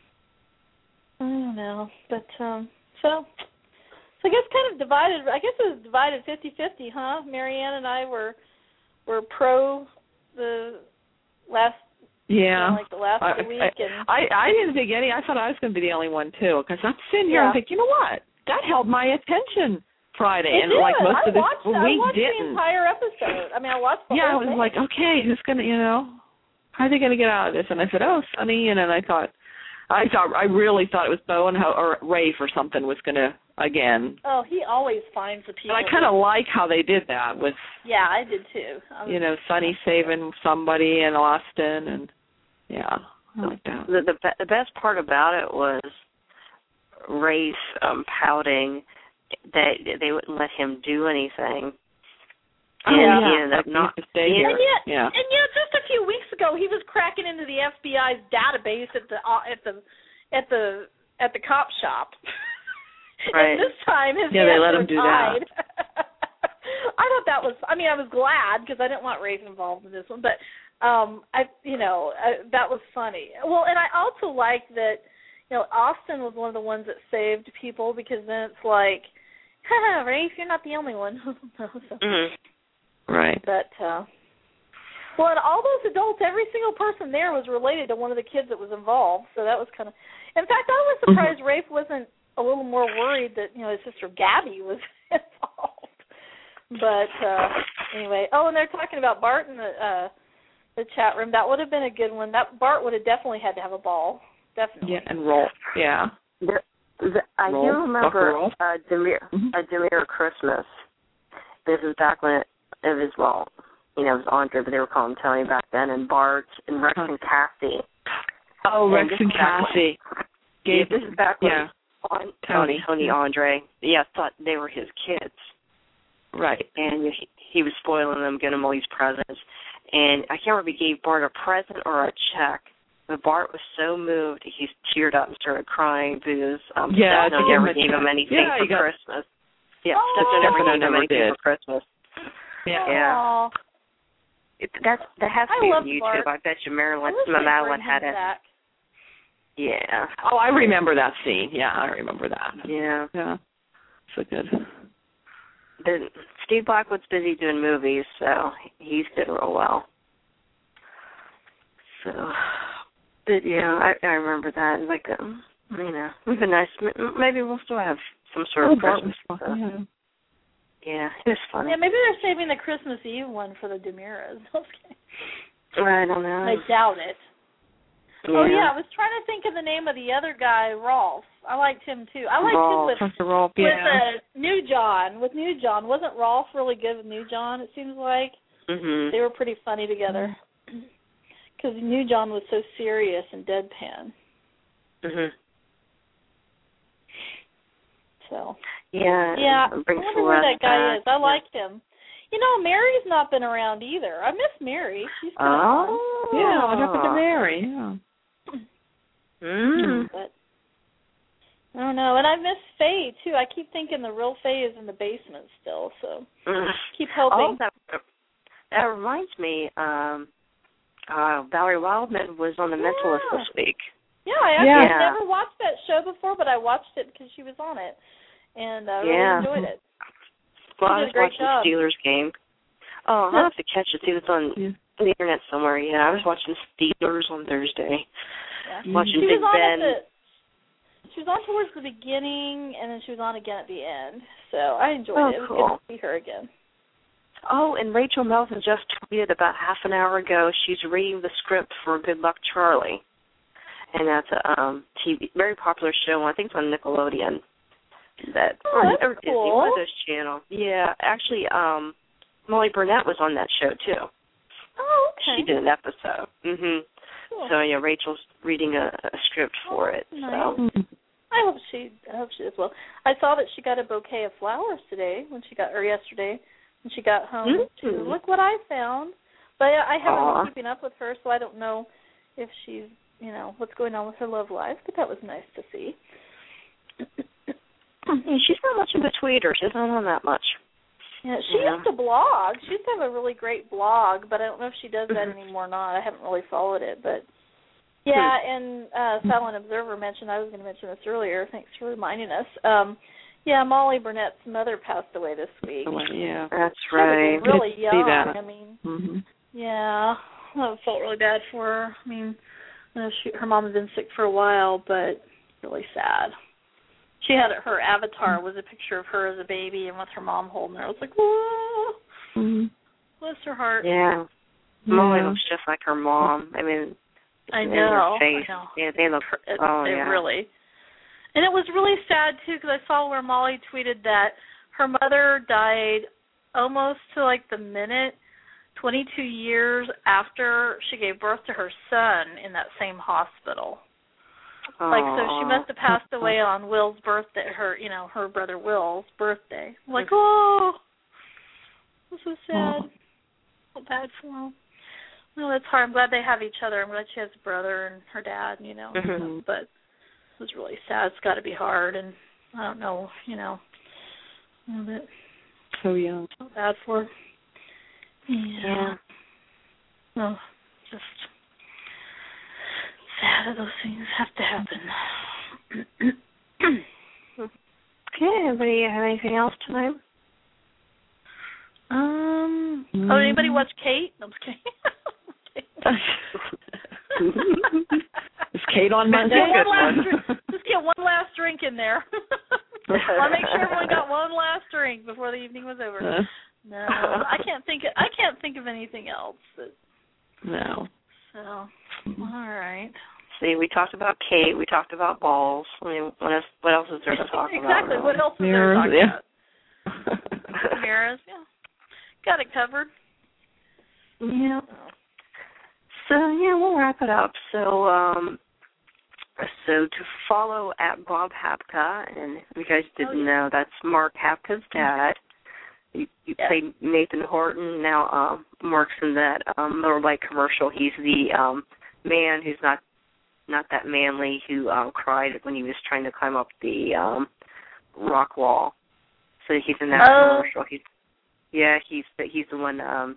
I don't know, but um, so. So I guess kind of divided. I guess it was divided fifty-fifty, huh? Marianne and I were were pro the last. Yeah. You know, like the last I, of the week, I, and I I didn't think any. I thought I was going to be the only one too, because I'm sitting here Yeah. and think, you know what? That held my attention Friday, it and did. like most I of this watched, week I watched the didn't. entire episode. I mean, I watched the Yeah, I whole was thing. like, okay, who's gonna, you know, how are they gonna get out of this? And I said, oh, Sonny, and then I thought, I thought, I really thought it was Bo and how, or Rafe or something was gonna again. Oh, he always finds the people. And I kind of like how they did that with, Yeah, I did too. I was, you know, Sonny saving somebody in Austin, and yeah, I like that. The, the the best part about it was Rafe um, pouting that they wouldn't let him do anything. Oh, And yeah. he ended up Like, not. he has to stay he here. And yet, Yeah. and yet, just a few weeks ago, he was cracking into the F B I's database at the uh, at the at the at the cop shop. Right. And this time, his Yeah, they hands let were him do that. tied. I thought that was. I mean, I was glad because I didn't want Rafe involved in this one, but um, I, you know, I, that was funny. Well, and I also like that. You know, Austin was one of the ones that saved people because then it's like, haha, Rafe, you're not the only one. So, Mm-hmm. Right. but, uh, well, and all those adults, every single person there was related to one of the kids that was involved. So that was kind of, in fact, I was surprised mm-hmm. Rafe wasn't a little more worried that, you know, his sister Gabby was involved. But uh, anyway, oh, and they're talking about Bart in the, uh, the chat room. That would have been a good one. That Bart would have definitely had to have a ball. Definitely. Yeah, and roll. Yeah. The, the, I Roll. do remember Roll. uh, Demir, Mm-hmm. uh, Demir Christmas. This was back when it, it was, well, you know, it was Andre, but they were calling him Tony back then, and Bart, and Rex and Cassie. Oh, And Rex this and is back when- Cassie. Yeah, Gave, this is back when yeah. on, Tony. Tony Andre, yeah, thought they were his kids. Right. And he, he was spoiling them, getting them all these presents. And I can't remember if he gave Bart a present or a check. But Bart was so moved, he teared up and started crying because um, yeah, Stefano never gave him anything yeah, for got, Christmas. Yeah, oh, Stefano never gave him never anything did. for Christmas. Yeah. Yeah. It, that's, that has to I be love on YouTube. Bart. I bet you Marilyn, I wish Madeline they'd had bring him it. back. Yeah. Oh, I remember that scene. Yeah, I remember that. Yeah. Yeah. So good. The, Steve Blackwood's busy doing movies, so he's did real well. So, but yeah, I, I remember that. Like, um, you know, it was a nice. Maybe we'll still have some sort Oh, of Bart Christmas was stuff. fun. Yeah. Yeah, it was funny. Yeah, maybe they're saving the Christmas Eve one for the DeMiras. I don't know. I doubt it. Yeah. Oh yeah, I was trying to think of the name of the other guy, Rolf. I liked him too. I liked Rolf. him with Doctor Rolf, with yeah. uh, New John. With New John, wasn't Rolf really good with New John? It seems like Mhm. they were pretty funny together. Because New John was so serious and deadpan. Mhm. So. Yeah. Yeah. I Bring wonder where that guy back. is. I like him. You know, Mary's not been around either. I miss Mary. She's kind of Oh. fun. Yeah, what happened to Mary? Yeah. Mm. But I don't know. And I miss Faye too. I keep thinking the real Faye is in the basement still. So Mm. keep hoping. Oh, that, that reminds me. Um, uh, Valerie Wildman was on The Mentalist Yeah. this week. Yeah, I actually Yeah. never watched that show before, but I watched it because she was on it, and I really Yeah. enjoyed it. Well, She I did was a great watching job. the Steelers game. Oh, I'll have to catch it. See, it's on Yeah. the internet somewhere. Yeah, I was watching Steelers on Thursday. Yeah. Watching She Big was on Ben. at the, she was on towards the beginning, and then she was on again at the end. So I enjoyed Oh, it. It was cool. good to see her again. Oh, and Rachel Melvin just tweeted about half an hour ago. She's reading the script for Good Luck Charlie, and that's a um, T V, very popular show. I think it's on Nickelodeon. That Oh, or, that's or Disney, cool. one of those channels. Yeah, actually, um, Molly Burnett was on that show too. Oh, okay. She did an episode. Mhm. Cool. So yeah, Rachel's reading a, a script for it. Nice. So I hope she. I hope she does well. I saw that she got a bouquet of flowers today when she got, or yesterday when she got home. Mm-hmm. She said, "Look what I found." But I, I haven't Aw. been keeping up with her, so I don't know if she's, you know, what's going on with her love life. But that was nice to see. yeah, she's not much of a tweeter. She's not on that much. Yeah, she Yeah. used to blog. She used to have a really great blog, but I don't know if she does that Mhm. anymore or not. I haven't really followed it, but yeah. And uh, Fallon Observer mentioned. I was going to mention this earlier. Thanks for reminding us. Um, yeah, Molly Burnett's mother passed away this week. Yeah. That's She was right. really See young. that. I mean, Mm-hmm. yeah, I felt really bad for her. I mean, you know, she, her mom had been sick for a while, but really sad. She had her avatar was a picture of her as a baby and with her mom holding her. I was like, whoa, Mm-hmm. bless her heart. Yeah. Molly Yeah. looks just like her mom. I mean, I in know. her face. I know. Yeah, they look. It, Oh they yeah. really. And it was really sad too because I saw where Molly tweeted that her mother died almost to like the minute, twenty-two years after she gave birth to her son in that same hospital. Like, so she must have passed away on Will's birthday, her, you know, her brother Will's birthday. I'm like, oh, this is sad. So bad for him. Well, it's hard. I'm glad they have each other. I'm glad she has a brother and her dad, you know. Mhm. But it was really sad. It's got to be hard, and I don't know, you know, but So young. so bad for her. Yeah. Yeah. Oh, just sad that those things have to happen. Okay. Anybody have anything else tonight? Um. Mm. Oh, anybody watch Kate? No, I'm just kidding. Is Kate on Monday? Just Good one last one. drink. Just get one last drink in there. I'll make sure everyone got one last drink before the evening was over. Uh, No, I can't think. Of, I can't think of anything else. That, no. so, all right. See, we talked about Kate. We talked about balls. I mean, what else, what else is there to talk exactly. about? Exactly. What else is Mirrors, there to talk yeah. about? Mirrors, yeah. Got it covered. Yeah. So yeah, we'll wrap it up. So um, so to follow at Bob Hapka, and if you guys didn't Oh, yeah. know, that's Mark Hapka's dad. You, you Yeah. played Nathan Horton, now um, works in that um, Miller Lite commercial. He's the um, man who's not not that manly who um, cried when he was trying to climb up the um, rock wall. So he's in that Oh. commercial. He's yeah, he's the, he's the one. Um,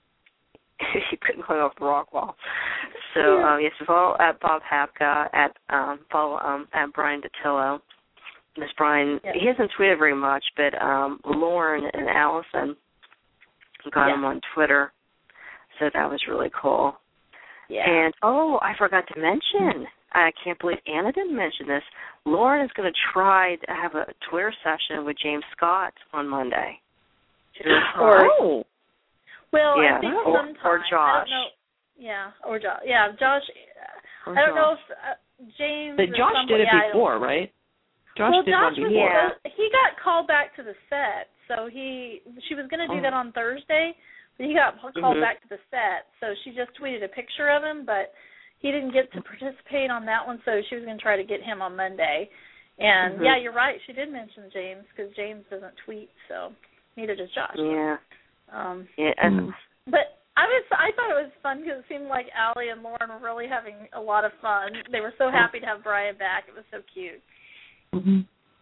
he couldn't climb up the rock wall. So um, yes, follow at Bob Hapka, at um, follow um, at Brian Datillo. Miss Brian, Yeah. he hasn't tweeted very much, but um, Lauren and Allison got Yeah. him on Twitter, so that was really cool. Yeah. And, oh, I forgot to mention, I can't believe Anna didn't mention this, Lauren is going to try to have a Twitter session with James Scott on Monday. She's gonna try. Oh. Well, Yeah, I think or- sometime. or I Josh. don't know. Yeah, or Josh. Yeah, Josh. Or I don't know Josh. if uh, James. But or Josh somebody, did it yeah, I don't- before, right? Josh well, did Josh one was before. Yeah. supposed- he got called back to the set, so he she was going to do Oh. that on Thursday, but he got called Mhm. back to the set, so she just tweeted a picture of him, but he didn't get to participate on that one, so she was going to try to get him on Monday. And Mhm. yeah, you're right. She did mention James because James doesn't tweet, so neither does Josh. Yeah. Um, Yeah. Mm. but I was I thought it was fun because it seemed like Allie and Lauren were really having a lot of fun. They were so happy to have Brian back. It was so cute. Mm-hmm.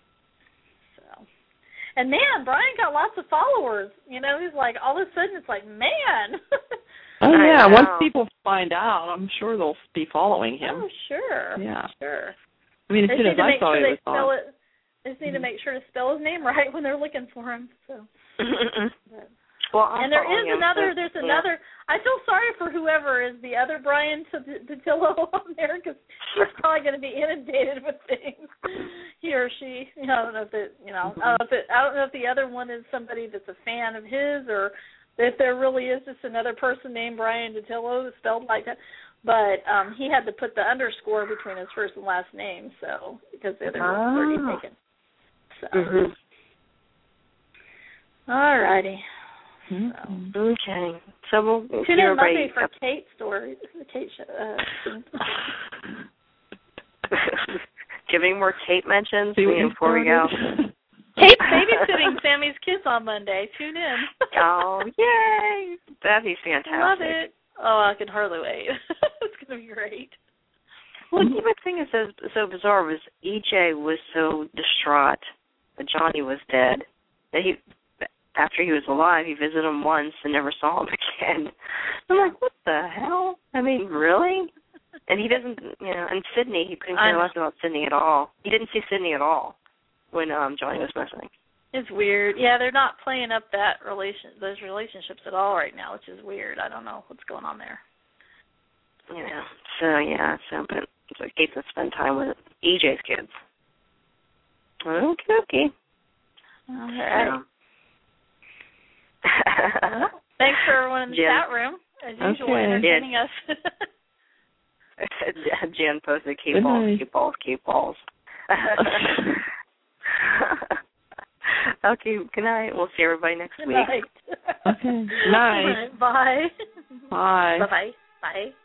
So, and man, Brian got lots of followers. You know, he's like all of a sudden it's like man. Oh I yeah, know. once people find out, I'm sure they'll be following him. Oh sure. Yeah. Sure. I mean, as They soon just as need to I make saw sure he they was spell on. it. They just need to make sure to spell his name right when they're looking for him. So. Well, I'm and there following is him, another. so- There's yeah. another. I feel sorry for whoever is the other Brian Datillo on there because he's probably going to be inundated with things. He or she. You know, I don't know if it. You know, I don't know if it, I don't know if the other one is somebody that's a fan of his or if there really is just another person named Brian Datillo spelled like that. But um, he had to put the underscore between his first and last name, so because the other one's already Ah. taken. So. Mhm. All righty. Mm-hmm. Okay. So we'll Tune hear in Monday everybody- for Kate's story. Kate show. Uh, Giving more Kate mentions See what you before we go. started? Kate's babysitting Sammy's kids on Monday. Tune in. Oh, yay! That'd be fantastic. Love it. Oh, I can hardly wait. It's going to be great. Well, the other thing is so, so bizarre was E J was so distraught that Johnny was dead that he, after he was alive, he visited him once and never saw him again. I'm like, what the hell? I mean, really? And he doesn't, you know, and Sydney, he couldn't care less about Sydney at all. He didn't see Sydney at all when um, Johnny was missing. It's weird. Yeah, they're not playing up that relation, those relationships at all right now, which is weird. I don't know what's going on there. You know, so yeah, so but so Kate can spend time with E J's kids. Okay, okay. All right. So. Well, thanks for everyone in the Jen. chat room, as usual, Okay. entertaining us. Jen posted Kate Good balls, night. Kate balls, Kate balls. Okay, good night. We'll see everybody next Good week. night. Okay. Night. All right, bye. Bye. Bye-bye. Bye.